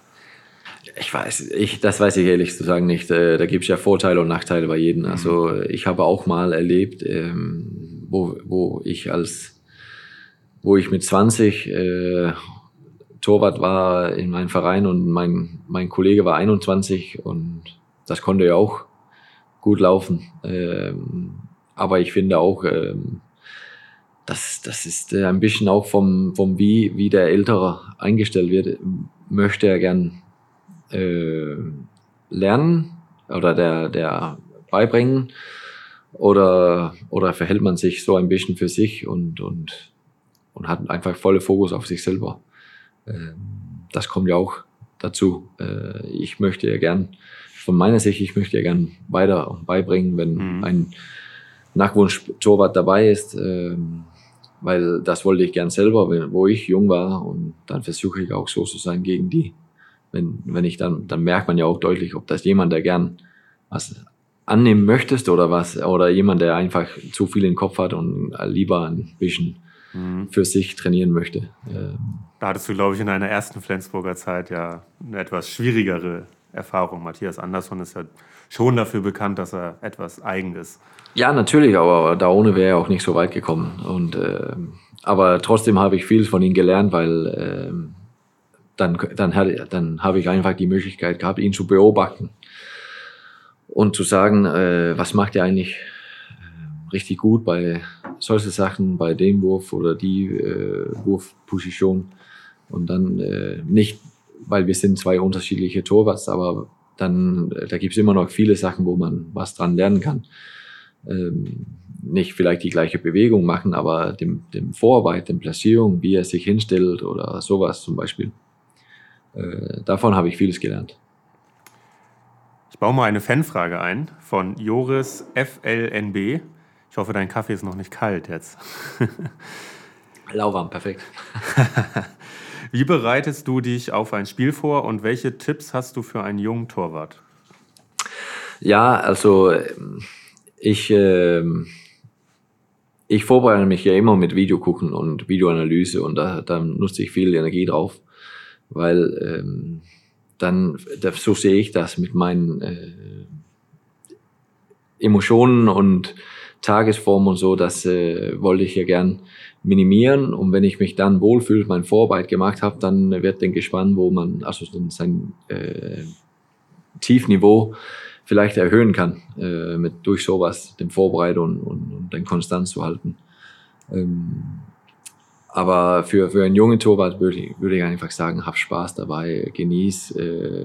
Das weiß ich ehrlich zu sagen nicht. Da gibt es ja Vorteile und Nachteile bei jedem. Also ich habe auch mal erlebt, wo ich mit 20 Torwart war in meinem Verein und mein Kollege war 21 und das konnte ja auch gut laufen. Aber ich finde auch, das ist ein bisschen auch vom wie der Ältere eingestellt wird, möchte er gern lernen oder der beibringen oder verhält man sich so ein bisschen für sich und hat einfach volle Fokus auf sich selber. Das kommt ja auch dazu. Ich möchte ja gern, von meiner Sicht, weiter beibringen, wenn ein Nachwunsch-Torwart dabei ist, weil das wollte ich gern selber, wo ich jung war, und dann versuche ich auch so zu sein gegen die. Wenn ich dann merkt man ja auch deutlich, ob das jemand, der gern was annehmen möchtest oder jemand, der einfach zu viel im Kopf hat und lieber ein bisschen für sich trainieren möchte. Da hattest du, glaube ich, in deiner ersten Flensburger Zeit ja eine etwas schwierigere Erfahrung. Matthias Andersson ist ja schon dafür bekannt, dass er etwas eigen ist. Ja, natürlich, aber da ohne wäre er auch nicht so weit gekommen. Aber trotzdem habe ich viel von ihm gelernt, weil dann habe ich einfach die Möglichkeit gehabt, ihn zu beobachten. und zu sagen, was macht ihr eigentlich richtig gut bei solchen Sachen, bei dem Wurf oder die Wurfposition. Und dann nicht, weil wir sind 2 unterschiedliche Torwarts, aber dann, da gibt es immer noch viele Sachen, wo man was dran lernen kann. Nicht vielleicht die gleiche Bewegung machen, aber dem Vorarbeit, dem Platzierung, wie er sich hinstellt oder sowas zum Beispiel. Davon habe ich vieles gelernt. Ich baue mal eine Fanfrage ein von Joris FLNB. Ich hoffe, dein Kaffee ist noch nicht kalt jetzt. Lauwarm, perfekt. Wie bereitest du dich auf ein Spiel vor und welche Tipps hast du für einen jungen Torwart? Ja, also ich vorbereite mich ja immer mit Video gucken und Videoanalyse und da nutze ich viel Energie drauf, weil so sehe ich das mit meinen Emotionen und Tagesform und so, das wollte ich ja gern minimieren, und wenn ich mich dann wohlfühle, meine Vorarbeit gemacht habe, dann wird dann gespannt, wo man also sein Tiefniveau vielleicht erhöhen kann, durch sowas, den Vorbereitung und den Konstanz zu halten. Aber für einen jungen Torwart würde ich einfach sagen, hab Spaß dabei, genieß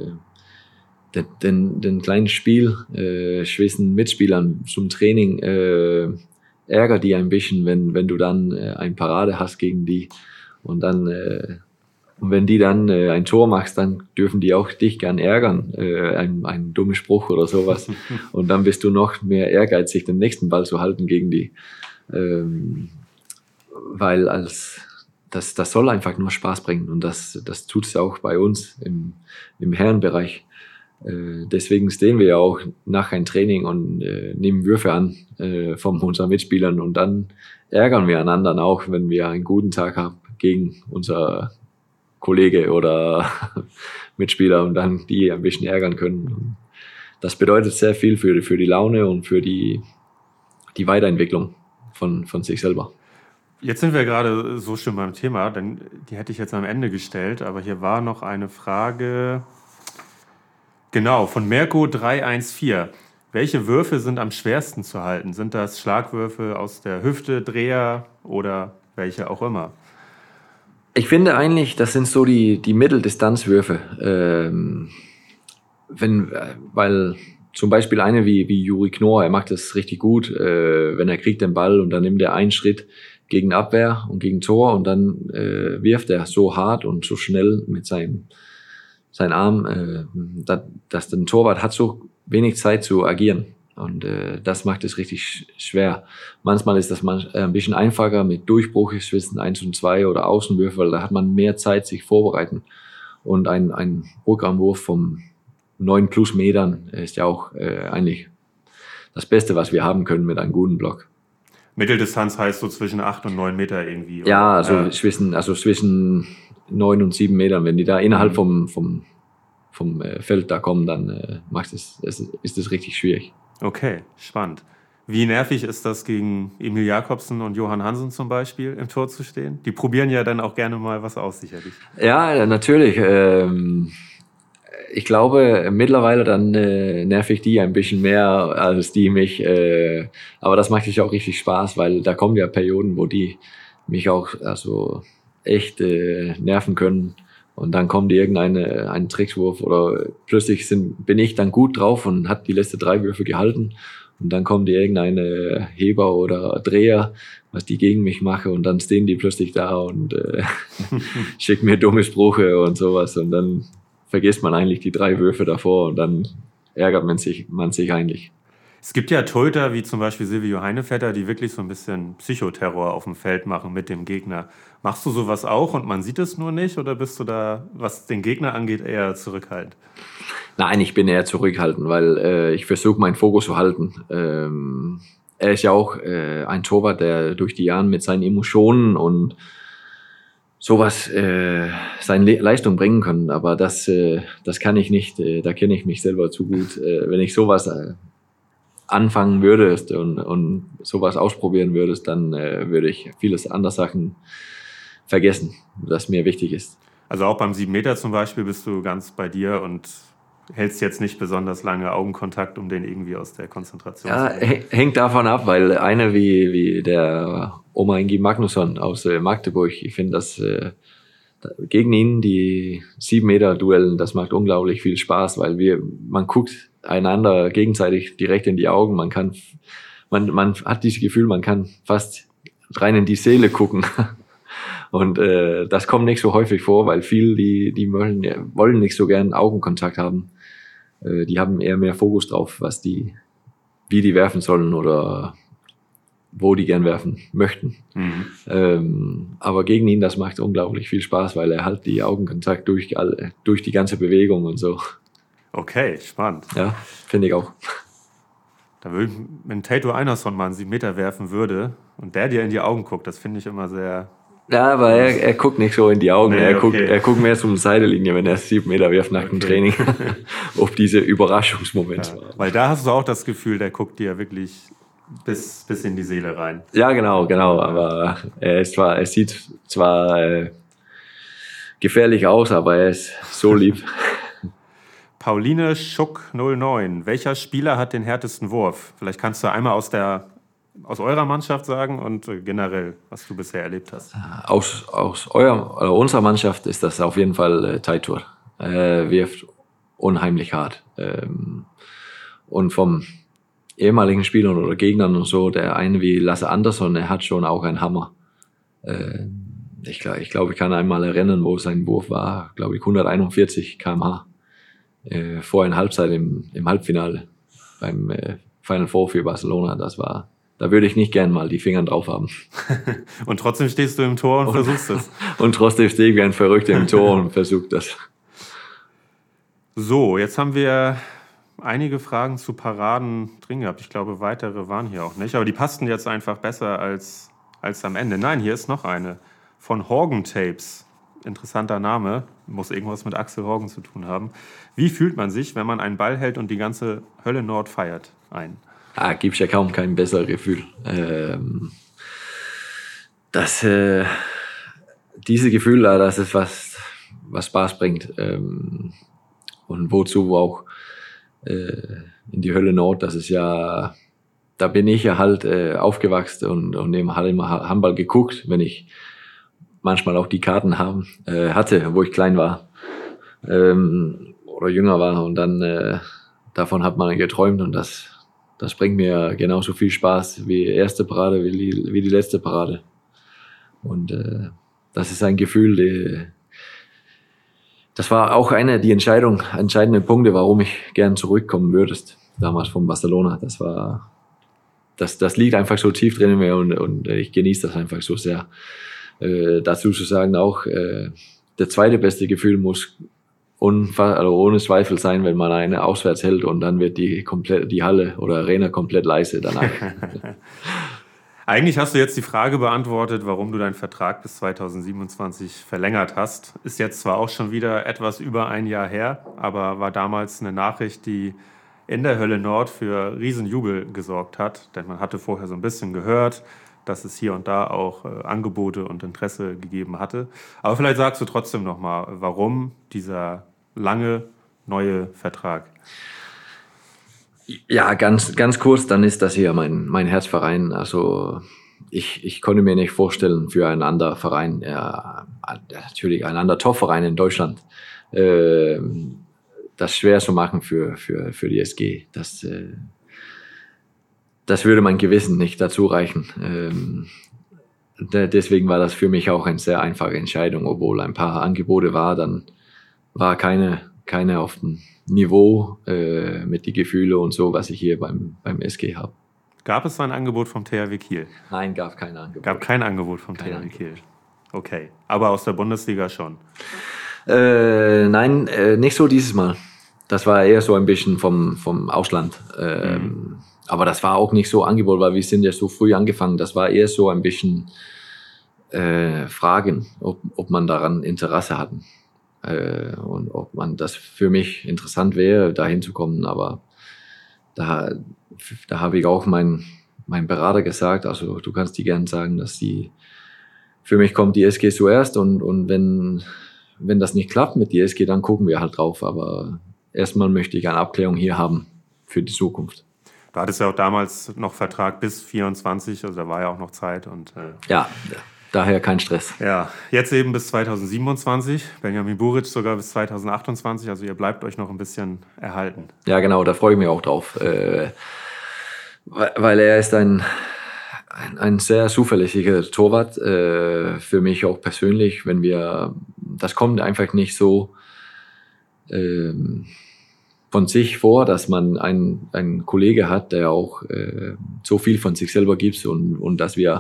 den kleinen Spiel, zwischen Mitspielern zum Training, ärgert die ein bisschen, wenn du dann ein Parade hast gegen die, und dann und wenn die dann ein Tor machst, dann dürfen die auch dich gern ärgern, ein dummer Spruch oder sowas, und dann bist du noch mehr ehrgeizig, den nächsten Ball zu halten gegen die, weil das soll einfach nur Spaß bringen, und das tut es auch bei uns im Herrenbereich. Deswegen stehen wir ja auch nach einem Training und nehmen Würfe an von unseren Mitspielern, und dann ärgern wir einander auch, wenn wir einen guten Tag haben gegen unser Kollege oder Mitspieler und dann die ein bisschen ärgern können. Und das bedeutet sehr viel für die Laune und für die Weiterentwicklung von sich selber. Jetzt sind wir gerade so schön beim Thema, denn die hätte ich jetzt am Ende gestellt, aber hier war noch eine Frage. Genau, von Merko 314. Welche Würfe sind am schwersten zu halten? Sind das Schlagwürfe aus der Hüfte, Dreher oder welche auch immer? Ich finde eigentlich, das sind so die Mitteldistanzwürfe. Weil zum Beispiel eine wie Juri Knorr, er macht das richtig gut, wenn er kriegt den Ball und dann nimmt er einen Schritt gegen Abwehr und gegen Tor und dann wirft er so hart und so schnell mit seinem Arm, dass der Torwart hat so wenig Zeit zu agieren, und das macht es richtig schwer. Manchmal ist das ein bisschen einfacher mit Durchbruch zwischen 1 und 2 oder Außenwürfe, weil da hat man mehr Zeit, sich vorbereiten, und ein Programmwurf vom 9+ Metern ist ja auch eigentlich das Beste, was wir haben können mit einem guten Block. Mitteldistanz heißt so zwischen 8 und 9 Meter irgendwie? Oder? Ja, zwischen 9 und 7 Metern. Wenn die da innerhalb vom Feld da kommen, dann ist es richtig schwierig. Okay, spannend. Wie nervig ist das, gegen Emil Jakobsen und Johann Hansen zum Beispiel im Tor zu stehen? Die probieren ja dann auch gerne mal was aus, sicherlich. Ja, natürlich. Ich glaube, mittlerweile dann nerv ich die ein bisschen mehr als die mich. Aber das macht sich auch richtig Spaß, weil da kommen ja Perioden, wo die mich auch echt nerven können. Und dann kommt einen Trickswurf oder plötzlich bin ich dann gut drauf und hat die letzten 3 Würfe gehalten. Und dann kommt irgendeine Heber oder Dreher, was die gegen mich machen, und dann stehen die plötzlich da und schicken mir dumme Sprüche und sowas. Und dann vergisst man eigentlich die 3 Würfe davor und dann ärgert man sich eigentlich. Es gibt ja Torhüter wie zum Beispiel Silvio Heinevetter, die wirklich so ein bisschen Psychoterror auf dem Feld machen mit dem Gegner. Machst du sowas auch und man sieht es nur nicht, oder bist du da, was den Gegner angeht, eher zurückhaltend? Nein, ich bin eher zurückhaltend, weil ich versuche, meinen Fokus zu halten. Er ist ja auch ein Torwart, der durch die Jahre mit seinen Emotionen und sowas seine Leistung bringen kann. Aber das kann ich nicht. Da kenne ich mich selber zu gut. Wenn ich sowas anfangen würdest und sowas ausprobieren würdest, dann würde ich vieles andere Sachen vergessen, das mir wichtig ist. Also auch beim 7 Meter zum Beispiel bist du ganz bei dir und hältst jetzt nicht besonders lange Augenkontakt, um den irgendwie aus der Konzentration zu bringen. Hängt davon ab, weil einer wie der Omar Ingi Magnusson aus Magdeburg, ich finde, dass gegen ihn die 7-Meter-Duellen, das macht unglaublich viel Spaß, weil man guckt einander gegenseitig direkt in die Augen, man hat dieses Gefühl, man kann fast rein in die Seele gucken. Und das kommt nicht so häufig vor, weil viele, die wollen nicht so gern Augenkontakt haben. Die haben eher mehr Fokus drauf, wie die werfen sollen oder wo die gern werfen möchten. Aber gegen ihn, das macht unglaublich viel Spaß, weil er halt die Augenkontakt durch die ganze Bewegung und so. Okay, spannend. Ja, finde ich auch. Wenn Teitur Einarsson mal einen 7 Meter werfen würde und der dir in die Augen guckt, das finde ich immer sehr... Ja, aber er guckt nicht so in die Augen. Nee, er guckt mehr zum Seitenlinie, wenn er 7 Meter wirft nach dem Training. Ob diese Überraschungsmoment war. Weil da hast du auch das Gefühl, der guckt dir wirklich bis in die Seele rein. Ja, genau. Aber er sieht zwar gefährlich aus, aber er ist so lieb. Pauline Schuck 09. Welcher Spieler hat den härtesten Wurf? Vielleicht kannst du einmal aus eurer Mannschaft sagen und generell, was du bisher erlebt hast. Aus unserer Mannschaft ist das auf jeden Fall Teitur. Wirft unheimlich hart. Und vom ehemaligen Spielern oder Gegnern und so, der eine wie Lasse Andersson, er hat schon auch einen Hammer. Ich glaube, ich kann einmal erinnern, wo sein Wurf war, glaube ich 141 km/h. Vor einer Halbzeit im Halbfinale beim Final Four für Barcelona. Da würde ich nicht gern mal die Finger drauf haben. Und trotzdem stehst du im Tor und versuchst es. Und trotzdem stehe ich wie ein Verrückter im Tor und versuche das. So, jetzt haben wir einige Fragen zu Paraden drin gehabt. Ich glaube, weitere waren hier auch nicht. Aber die passten jetzt einfach besser als am Ende. Nein, hier ist noch eine. Von Horgen Tapes. Interessanter Name. Muss irgendwas mit Axel Horgen zu tun haben. Wie fühlt man sich, wenn man einen Ball hält und die ganze Hölle Nord feiert? Gibt ja kaum kein besseres Gefühl. Diese Gefühl, das ist was Spaß bringt. Und wozu auch in die Hölle Nord, das ist ja, da bin ich ja halt aufgewachsen und eben halt immer Handball geguckt, wenn ich manchmal auch die Karten hatte, wo ich klein war oder jünger war. Und dann davon hat man geträumt und das bringt mir genauso viel Spaß wie erste Parade, wie die letzte Parade. Und das ist ein Gefühl, das war auch einer der entscheidenden Punkte, warum ich gern zurückkommen würdest, damals von Barcelona. Das liegt einfach so tief drin in mir und ich genieße das einfach so sehr. Dazu zu sagen auch, der zweite beste Gefühl muss ohne Zweifel sein, wenn man eine auswärts hält und dann wird die Halle oder Arena komplett leise danach. Eigentlich hast du jetzt die Frage beantwortet, warum du deinen Vertrag bis 2027 verlängert hast. Ist jetzt zwar auch schon wieder etwas über ein Jahr her, aber war damals eine Nachricht, die in der Hölle Nord für Riesenjubel gesorgt hat. Denn man hatte vorher so ein bisschen gehört, dass es hier und da auch Angebote und Interesse gegeben hatte. Aber vielleicht sagst du trotzdem nochmal, warum dieser lange neue Vertrag? Ja, ganz kurz, dann ist das hier mein Herzverein. Also ich konnte mir nicht vorstellen, für einen anderen Verein, natürlich ein anderer Top-Verein in Deutschland, das schwer zu machen für die SG. Das würde mein Gewissen nicht dazu reichen. Deswegen war das für mich auch eine sehr einfache Entscheidung, obwohl ein paar Angebote dann war keine auf dem Niveau mit die Gefühle und so, was ich hier beim SG habe. Gab es ein Angebot vom THW Kiel? Nein, gab kein Angebot. Gab kein Angebot vom THW Kiel? Okay, aber aus der Bundesliga schon? Nein, nicht so dieses Mal. Das war eher so ein bisschen vom Ausland. Aber das war auch nicht so Angebot, weil wir sind ja so früh angefangen. Das war eher so ein bisschen Fragen, ob man daran Interesse hatten. Und ob man das für mich interessant wäre, dahin zu kommen. Aber da habe ich auch meinem Berater gesagt, also du kannst dir gerne sagen, dass für mich kommt die SG zuerst und wenn das nicht klappt mit die SG, dann gucken wir halt drauf. Aber erstmal möchte ich eine Abklärung hier haben für die Zukunft. Du hattest ja auch damals noch Vertrag bis 24, also da war ja auch noch Zeit. Und, ja, daher kein Stress. Ja, jetzt eben bis 2027, Benjamin Buric sogar bis 2028, also ihr bleibt euch noch ein bisschen erhalten. Ja, genau, da freue ich mich auch drauf, weil er ist ein sehr zuverlässiger Torwart, für mich auch persönlich, das kommt einfach nicht so von sich vor, dass man einen Kollege hat, der auch so viel von sich selber gibt und dass wir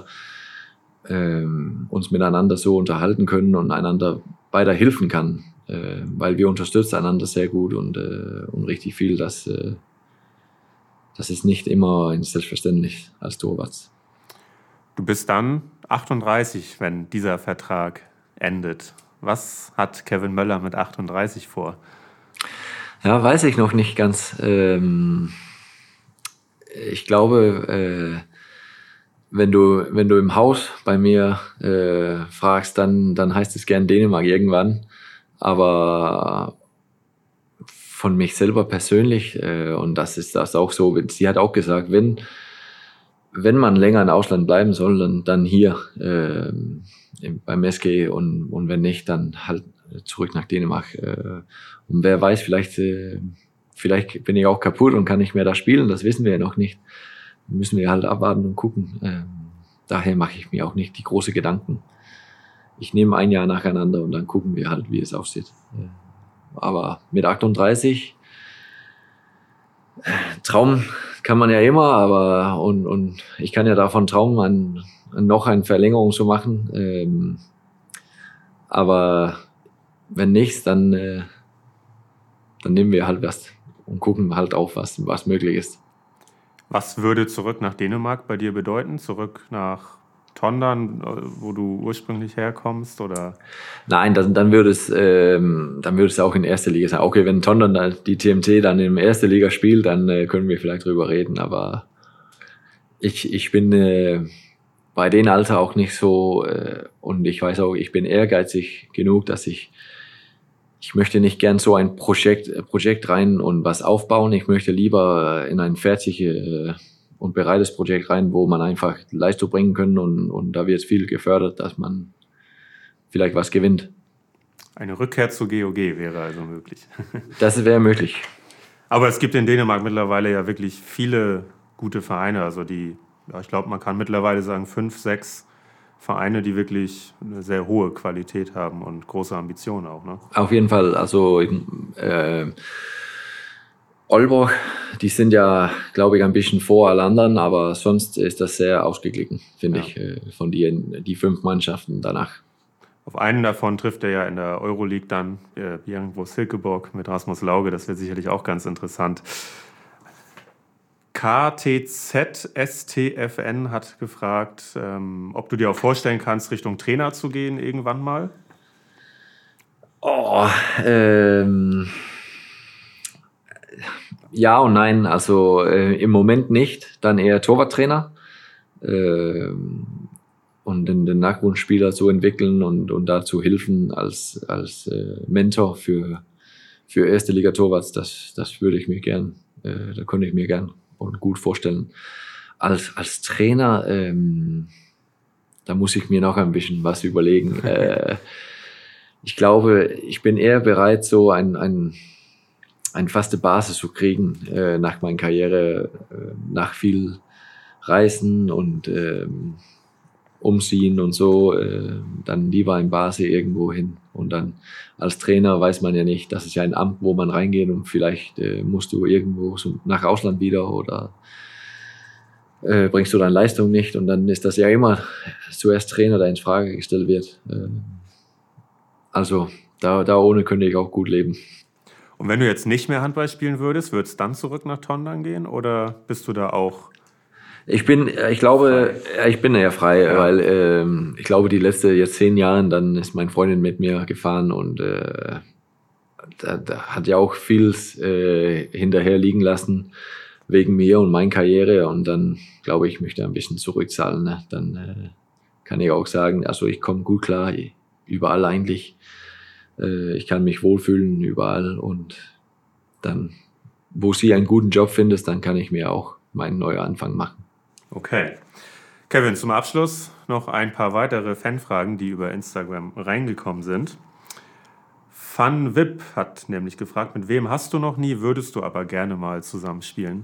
uns miteinander so unterhalten können und einander weiter helfen kann, weil wir unterstützen einander sehr gut und richtig viel, das ist nicht immer selbstverständlich als Torwart. Du bist dann 38, wenn dieser Vertrag endet. Was hat Kevin Möller mit 38 vor? Ja, weiß ich noch nicht ganz. Ich glaube, wenn du im Haus bei mir fragst, dann heißt es gern Dänemark irgendwann. Aber von mich selber persönlich, und das ist das auch so, sie hat auch gesagt, wenn man länger im Ausland bleiben soll, dann hier beim SG und wenn nicht, dann halt zurück nach Dänemark. Und wer weiß, vielleicht bin ich auch kaputt und kann nicht mehr da spielen, das wissen wir ja noch nicht. Müssen wir halt abwarten und gucken. Daher mache ich mir auch nicht die großen Gedanken. Ich nehme ein Jahr nacheinander und dann gucken wir halt, wie es aussieht. Aber mit 38 Traum kann man ja immer, aber und ich kann ja davon träumen, noch eine Verlängerung zu machen. Aber wenn nichts, dann nehmen wir halt was und gucken halt auch, was möglich ist. Was würde zurück nach Dänemark bei dir bedeuten? Zurück nach Tondern, wo du ursprünglich herkommst, oder? Nein, dann würde es auch in erster Liga sein. Okay, wenn Tondern die TMT dann in erster Liga spielt, dann können wir vielleicht drüber reden. Aber ich bin bei dem Alter auch nicht so und ich weiß auch, ich bin ehrgeizig genug, dass ich möchte nicht gern so ein Projekt rein und was aufbauen. Ich möchte lieber in ein fertiges und bereites Projekt rein, wo man einfach Leistung bringen kann und da wird viel gefördert, dass man vielleicht was gewinnt. Eine Rückkehr zu GOG wäre also möglich. Das wäre möglich. Aber es gibt in Dänemark mittlerweile ja wirklich viele gute Vereine. Also ich glaube, man kann mittlerweile sagen 5, 6 Vereine, die wirklich eine sehr hohe Qualität haben und große Ambitionen auch, ne? Auf jeden Fall. Also Aalborg, die sind ja, glaube ich, ein bisschen vor alle anderen, aber sonst ist das sehr ausgeglichen, finde ich, von die 5 Mannschaften danach. Auf einen davon trifft er ja in der Euroleague dann irgendwo Silkeborg mit Rasmus Lauge. Das wird sicherlich auch ganz interessant. KTZ STFN hat gefragt, ob du dir auch vorstellen kannst, Richtung Trainer zu gehen irgendwann mal? Ja und nein, also im Moment nicht, dann eher Torwarttrainer und den Nachwuchsspieler zu entwickeln und dazu helfen als Mentor für erste Liga Torwarts, das würde ich mir gern, da könnte ich mir gern und gut vorstellen. Als Trainer, da muss ich mir noch ein bisschen was überlegen. Ich glaube, ich bin eher bereit, so eine faste Basis zu kriegen nach meiner Karriere, nach viel Reisen und Umziehen und so, dann lieber ein Basis irgendwo hin. Und dann als Trainer weiß man ja nicht, das ist ja ein Amt, wo man reingeht und vielleicht musst du irgendwo nach Ausland wieder oder bringst du deine Leistung nicht und dann ist das ja immer zuerst Trainer, der in Frage gestellt wird. Also da ohne könnte ich auch gut leben. Und wenn du jetzt nicht mehr Handball spielen würdest, würdest du dann zurück nach Tondern gehen oder bist du da auch? Ich glaube, ich bin eher frei, ja. Weil ich glaube, die letzten jetzt 10 Jahre, dann ist meine Freundin mit mir gefahren und da hat ja auch viel hinterher liegen lassen wegen mir und meiner Karriere und dann glaube ich, möchte ein bisschen zurückzahlen. Ne? Dann kann ich auch sagen, also ich komme gut klar, überall eigentlich. Ich kann mich wohlfühlen überall und dann, wo sie einen guten Job findest, dann kann ich mir auch meinen neuen Anfang machen. Okay. Kevin, zum Abschluss noch ein paar weitere Fanfragen, die über Instagram reingekommen sind. FunVip hat nämlich gefragt, mit wem hast du noch nie, würdest du aber gerne mal zusammen spielen?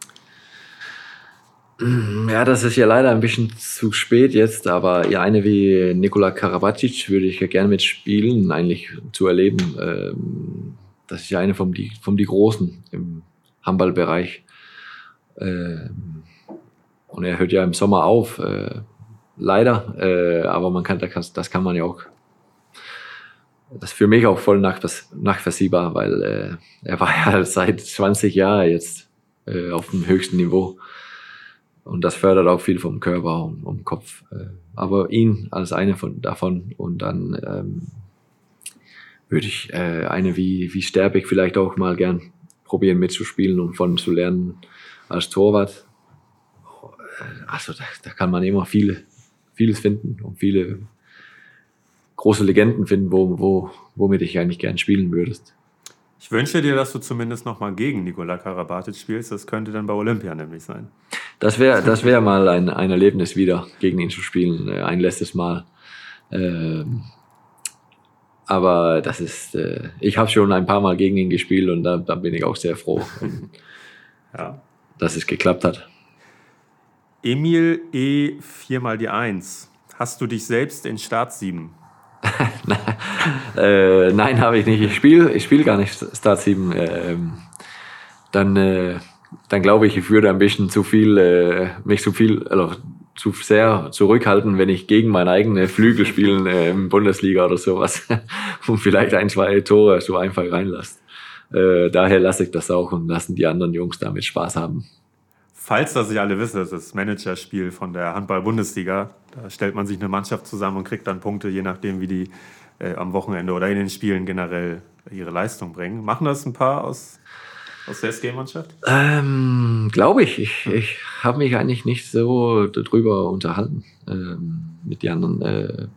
Ja, das ist ja leider ein bisschen zu spät jetzt, aber ja, eine wie Nikola Karabatic würde ich ja gerne mitspielen, eigentlich zu erleben. Das ist ja eine von die Großen im Handballbereich. Und er hört ja im Sommer auf, leider, aber das kann man ja auch, das ist für mich auch voll nachvollziehbar, weil er war ja seit 20 Jahren jetzt auf dem höchsten Niveau. Und das fördert auch viel vom Körper und vom Kopf. Aber ihn als eine davon. Und dann würde ich eine wie Sterbig vielleicht auch mal gern probieren mitzuspielen und von zu lernen als Torwart. Also da kann man immer vieles finden und viele große Legenden finden, womit ich eigentlich gern spielen würdest. Ich wünsche dir, dass du zumindest noch mal gegen Nikola Karabatic spielst. Das könnte dann bei Olympia nämlich sein. Das wär mal ein Erlebnis wieder, gegen ihn zu spielen, ein letztes Mal. Aber das ist, ich habe schon ein paar Mal gegen ihn gespielt und da bin ich auch sehr froh, ja, dass es geklappt hat. Emil E. 4x1. Hast du dich selbst in Start 7? Nein, habe ich nicht. Ich spiel gar nicht Start 7. Dann glaube ich würde ein bisschen mich zu sehr zurückhalten, wenn ich gegen meine eigenen Flügel spielen in Bundesliga oder sowas und vielleicht 1-2 Tore so einfach reinlasse. Daher lasse ich das auch und lassen die anderen Jungs damit Spaß haben. Falls das nicht alle wissen, das ist das Managerspiel von der Handball-Bundesliga. Da stellt man sich eine Mannschaft zusammen und kriegt dann Punkte, je nachdem, wie die am Wochenende oder in den Spielen generell ihre Leistung bringen. Machen das ein paar aus der SG-Mannschaft? Glaube ich. Ich habe mich eigentlich nicht so darüber unterhalten mit den anderen.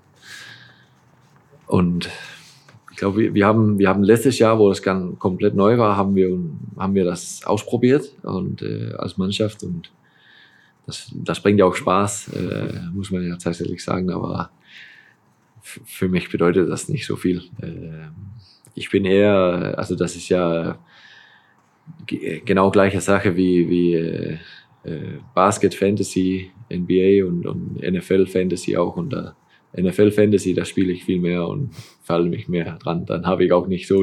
Und ich glaube, wir haben letztes Jahr, wo das ganz komplett neu war, haben wir das ausprobiert und als Mannschaft und das bringt ja auch Spaß, muss man ja tatsächlich sagen, aber für mich bedeutet das nicht so viel. Ich bin eher, also das ist ja genau gleiche Sache wie Basket Fantasy, NBA und NFL Fantasy auch und NFL Fantasy, da spiele ich viel mehr und falle mich mehr dran. Dann habe ich auch nicht so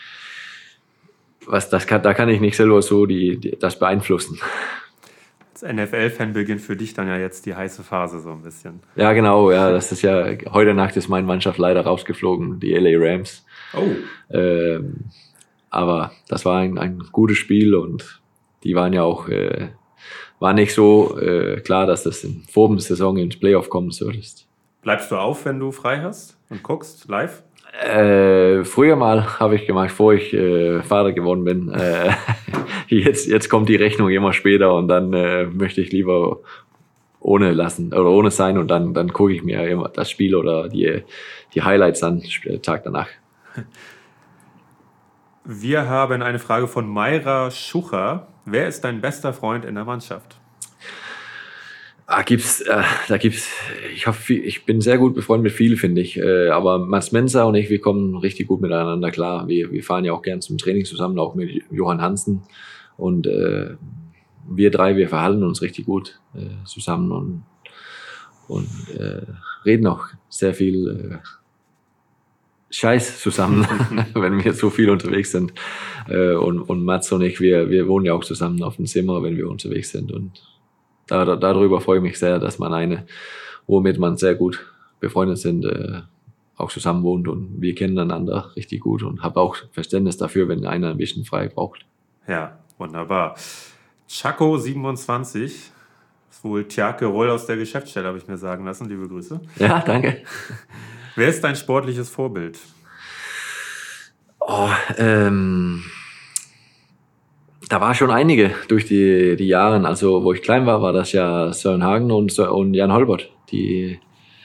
da kann ich nicht selber so das beeinflussen. Als NFL-Fan beginnt für dich dann ja jetzt die heiße Phase so ein bisschen. Ja, genau, ja, das ist ja, heute Nacht ist meine Mannschaft leider rausgeflogen, die LA Rams. Oh. Aber das war ein gutes Spiel und die waren ja auch, war nicht so klar, dass das vor der Saison ins Playoff kommen solltest. Bleibst du auf, wenn du frei hast und guckst live? Früher mal habe ich gemacht, bevor ich Vater geworden bin. Jetzt kommt die Rechnung immer später und dann möchte ich lieber ohne sein und dann gucke ich mir immer das Spiel oder die Highlights an, Tag danach. Wir haben eine Frage von Mayra Schucher. Wer ist dein bester Freund in der Mannschaft? Ich bin sehr gut befreundet mit vielen, finde ich. Aber Mats Menzer und ich, wir kommen richtig gut miteinander klar. Wir fahren ja auch gern zum Training zusammen, auch mit Johann Hansen. Und wir drei, wir verhalten uns richtig gut zusammen und reden auch sehr viel Scheiß zusammen, wenn wir so viel unterwegs sind. Und Mats und ich, wir wohnen ja auch zusammen auf dem Zimmer, wenn wir unterwegs sind. Und darüber freue ich mich sehr, dass man womit man sehr gut befreundet sind, auch zusammen wohnt und wir kennen einander richtig gut und habe auch Verständnis dafür, wenn einer ein bisschen frei braucht. Ja, wunderbar. Chaco27 ist wohl Tjake Roll aus der Geschäftsstelle, habe ich mir sagen lassen. Liebe Grüße. Ja, danke. Wer ist dein sportliches Vorbild? Da war schon einige durch die Jahre. Also, wo ich klein war das ja Søren Hagen und Jan Holbert.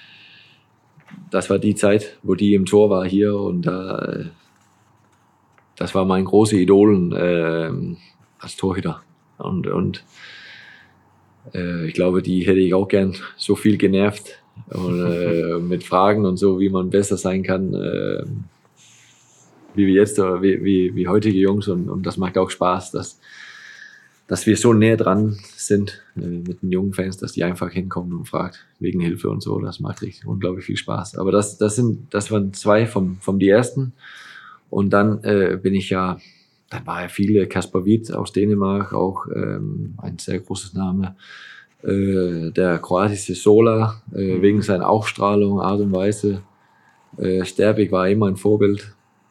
Das war die Zeit, wo die im Tor war hier und das war mein großer Idol als Torhüter. Und ich glaube, die hätte ich auch gern so viel genervt und, mit Fragen und so, wie man besser sein kann, wie wir jetzt oder wie heutige Jungs. Und das macht auch Spaß, dass wir so näher dran sind mit den jungen Fans, dass die einfach hinkommen und fragen wegen Hilfe und so. Das macht richtig unglaublich viel Spaß. Aber das waren 2 vom die ersten. Und dann dann war ja viele, Kasper Wied aus Dänemark, auch ein sehr großes Name. Der kroatische Sola, wegen seiner Ausstrahlung, Art und Weise. Sterbik war immer ein Vorbild.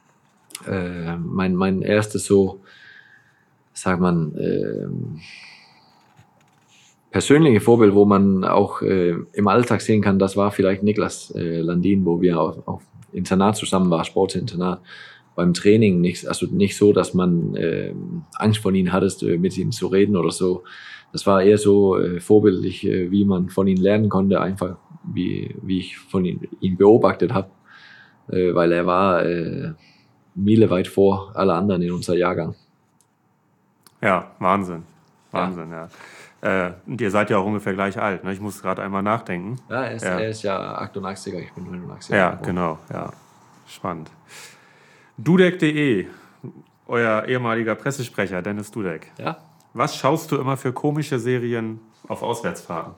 Mein erstes so, sagt man, persönliche Vorbild, wo man auch im Alltag sehen kann, das war vielleicht Niklas Landin, wo wir auf Internat zusammen waren, Sportinternat. Beim Training nicht so, dass man Angst vor ihnen hattest, mit ihnen zu reden oder so. Das war eher so vorbildlich, wie man von ihnen lernen konnte, einfach wie ich von ihn beobachtet habe, weil er war mileweit vor alle anderen in unser Jahrgang. Ja, Wahnsinn, ja. Und ihr seid ja auch ungefähr gleich alt, ne? Ich muss gerade einmal nachdenken. Ja, er ist ja 88er, ich bin 89er. Ja, genau, ja. Spannend. Dudek.de, euer ehemaliger Pressesprecher Dennis Dudek. Ja. Was schaust du immer für komische Serien auf Auswärtsfahrten?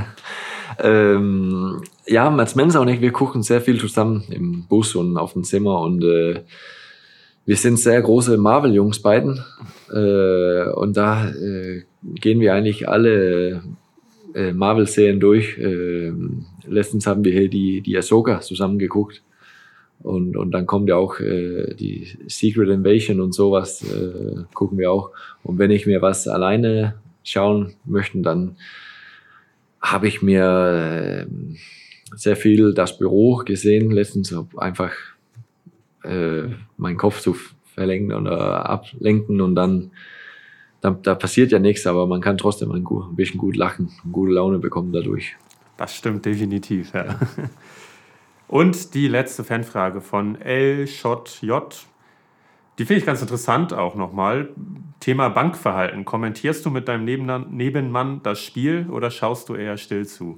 Ja, Mats Mensa und ich, wir gucken sehr viel zusammen im Bus und auf dem Zimmer und wir sind sehr große Marvel-Jungs beiden und da gehen wir eigentlich alle Marvel-Serien durch. Letztens haben wir hier die Ahsoka zusammen geguckt und dann kommt ja auch die Secret Invasion und sowas gucken wir auch. Und wenn ich mir was alleine schauen möchte, dann habe ich mir sehr viel das Büro gesehen letztens, einfach meinen Kopf zu verlenken oder ablenken und dann da passiert ja nichts, aber man kann trotzdem ein bisschen gut lachen und gute Laune bekommen dadurch. Das stimmt definitiv, ja. Und die letzte Fanfrage von L-Shot-J. Die finde ich ganz interessant auch nochmal. Thema Bankverhalten. Kommentierst du mit deinem Nebenmann das Spiel oder schaust du eher still zu?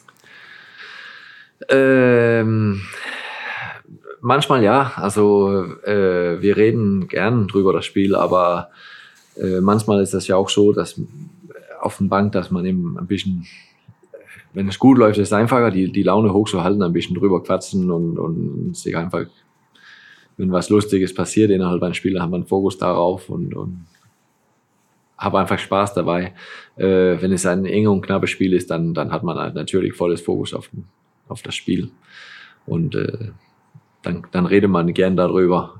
Manchmal ja. Also wir reden gern drüber das Spiel, aber manchmal ist das ja auch so, dass auf dem Bank, dass man eben ein bisschen, wenn es gut läuft, ist es einfacher, die Laune hochzuhalten, ein bisschen drüber quatschen und sich einfach, wenn was Lustiges passiert innerhalb eines Spiels, hat man einen Fokus darauf und habe einfach Spaß dabei. Wenn es ein eng und knappes Spiel ist, dann hat man halt natürlich volles Fokus auf das Spiel. Und dann redet man gern darüber.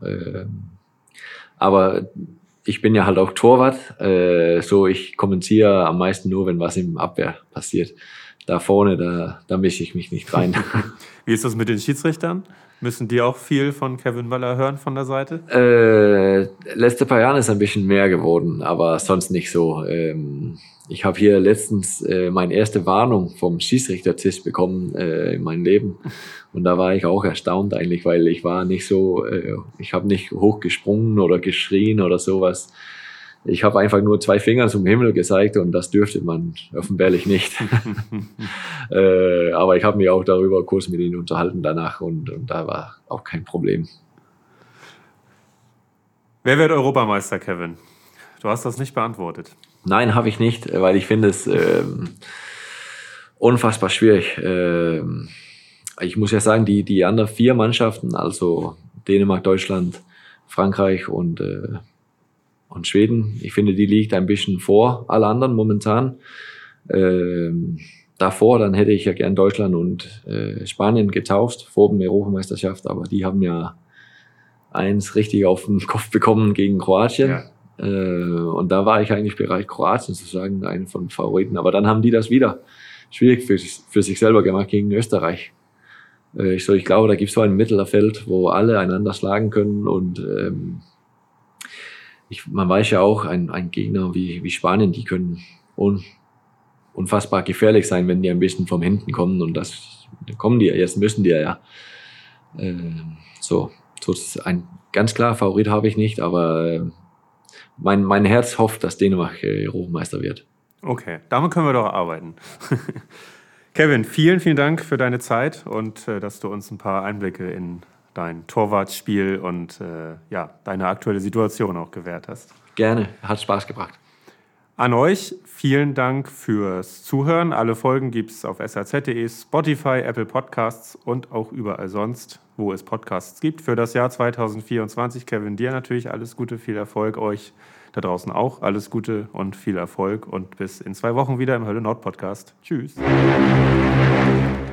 Aber ich bin ja halt auch Torwart, so ich kommentiere am meisten nur, wenn was im Abwehr passiert. Da vorne, da mische ich mich nicht rein. Wie ist das mit den Schiedsrichtern? Müssen die auch viel von Kevin Möller hören von der Seite? Letzte paar Jahre ist ein bisschen mehr geworden, aber sonst nicht so. Ich habe hier letztens meine erste Warnung vom Schiedsrichtertisch bekommen in meinem Leben. Und da war ich auch erstaunt eigentlich, weil ich war nicht so, ich habe nicht hochgesprungen oder geschrien oder sowas. Ich habe einfach nur 2 Finger zum Himmel gezeigt und das dürfte man offenbarlich nicht. Aber ich habe mich auch darüber kurz mit ihnen unterhalten danach und da war auch kein Problem. Wer wird Europameister, Kevin? Du hast das nicht beantwortet. Nein, habe ich nicht, weil ich finde es unfassbar schwierig. Ich muss ja sagen, die anderen 4 Mannschaften, also Dänemark, Deutschland, Frankreich und Schweden, ich finde, die liegt ein bisschen vor alle anderen momentan. Davor, dann hätte ich ja gern Deutschland und Spanien getauscht vor der Europameisterschaft, aber die haben ja eins richtig auf den Kopf bekommen gegen Kroatien. Ja. Und da war ich eigentlich bereit, Kroatien zu sagen, einen von den Favoriten. Aber dann haben die das wieder schwierig für sich selber gemacht gegen Österreich. Ich glaube, da gibt es so ein Mittelfeld, wo alle einander schlagen können und man weiß ja auch, ein Gegner wie Spanien, die können unfassbar gefährlich sein, wenn die ein bisschen vom hinten kommen und das kommen die, jetzt müssen die ja. So ein ganz klar Favorit habe ich nicht, aber mein Herz hofft, dass Dänemark Europameister wird. Okay, damit können wir doch arbeiten. Kevin, vielen, vielen Dank für deine Zeit und dass du uns ein paar Einblicke in dein Torwartspiel und deine aktuelle Situation auch gewährt hast. Gerne, hat Spaß gebracht. An euch vielen Dank fürs Zuhören. Alle Folgen gibt es auf saz.de, Spotify, Apple Podcasts und auch überall sonst, wo es Podcasts gibt. Für das Jahr 2024, Kevin, dir natürlich alles Gute, viel Erfolg, euch da draußen auch alles Gute und viel Erfolg und bis in 2 Wochen wieder im Hölle Nord Podcast. Tschüss.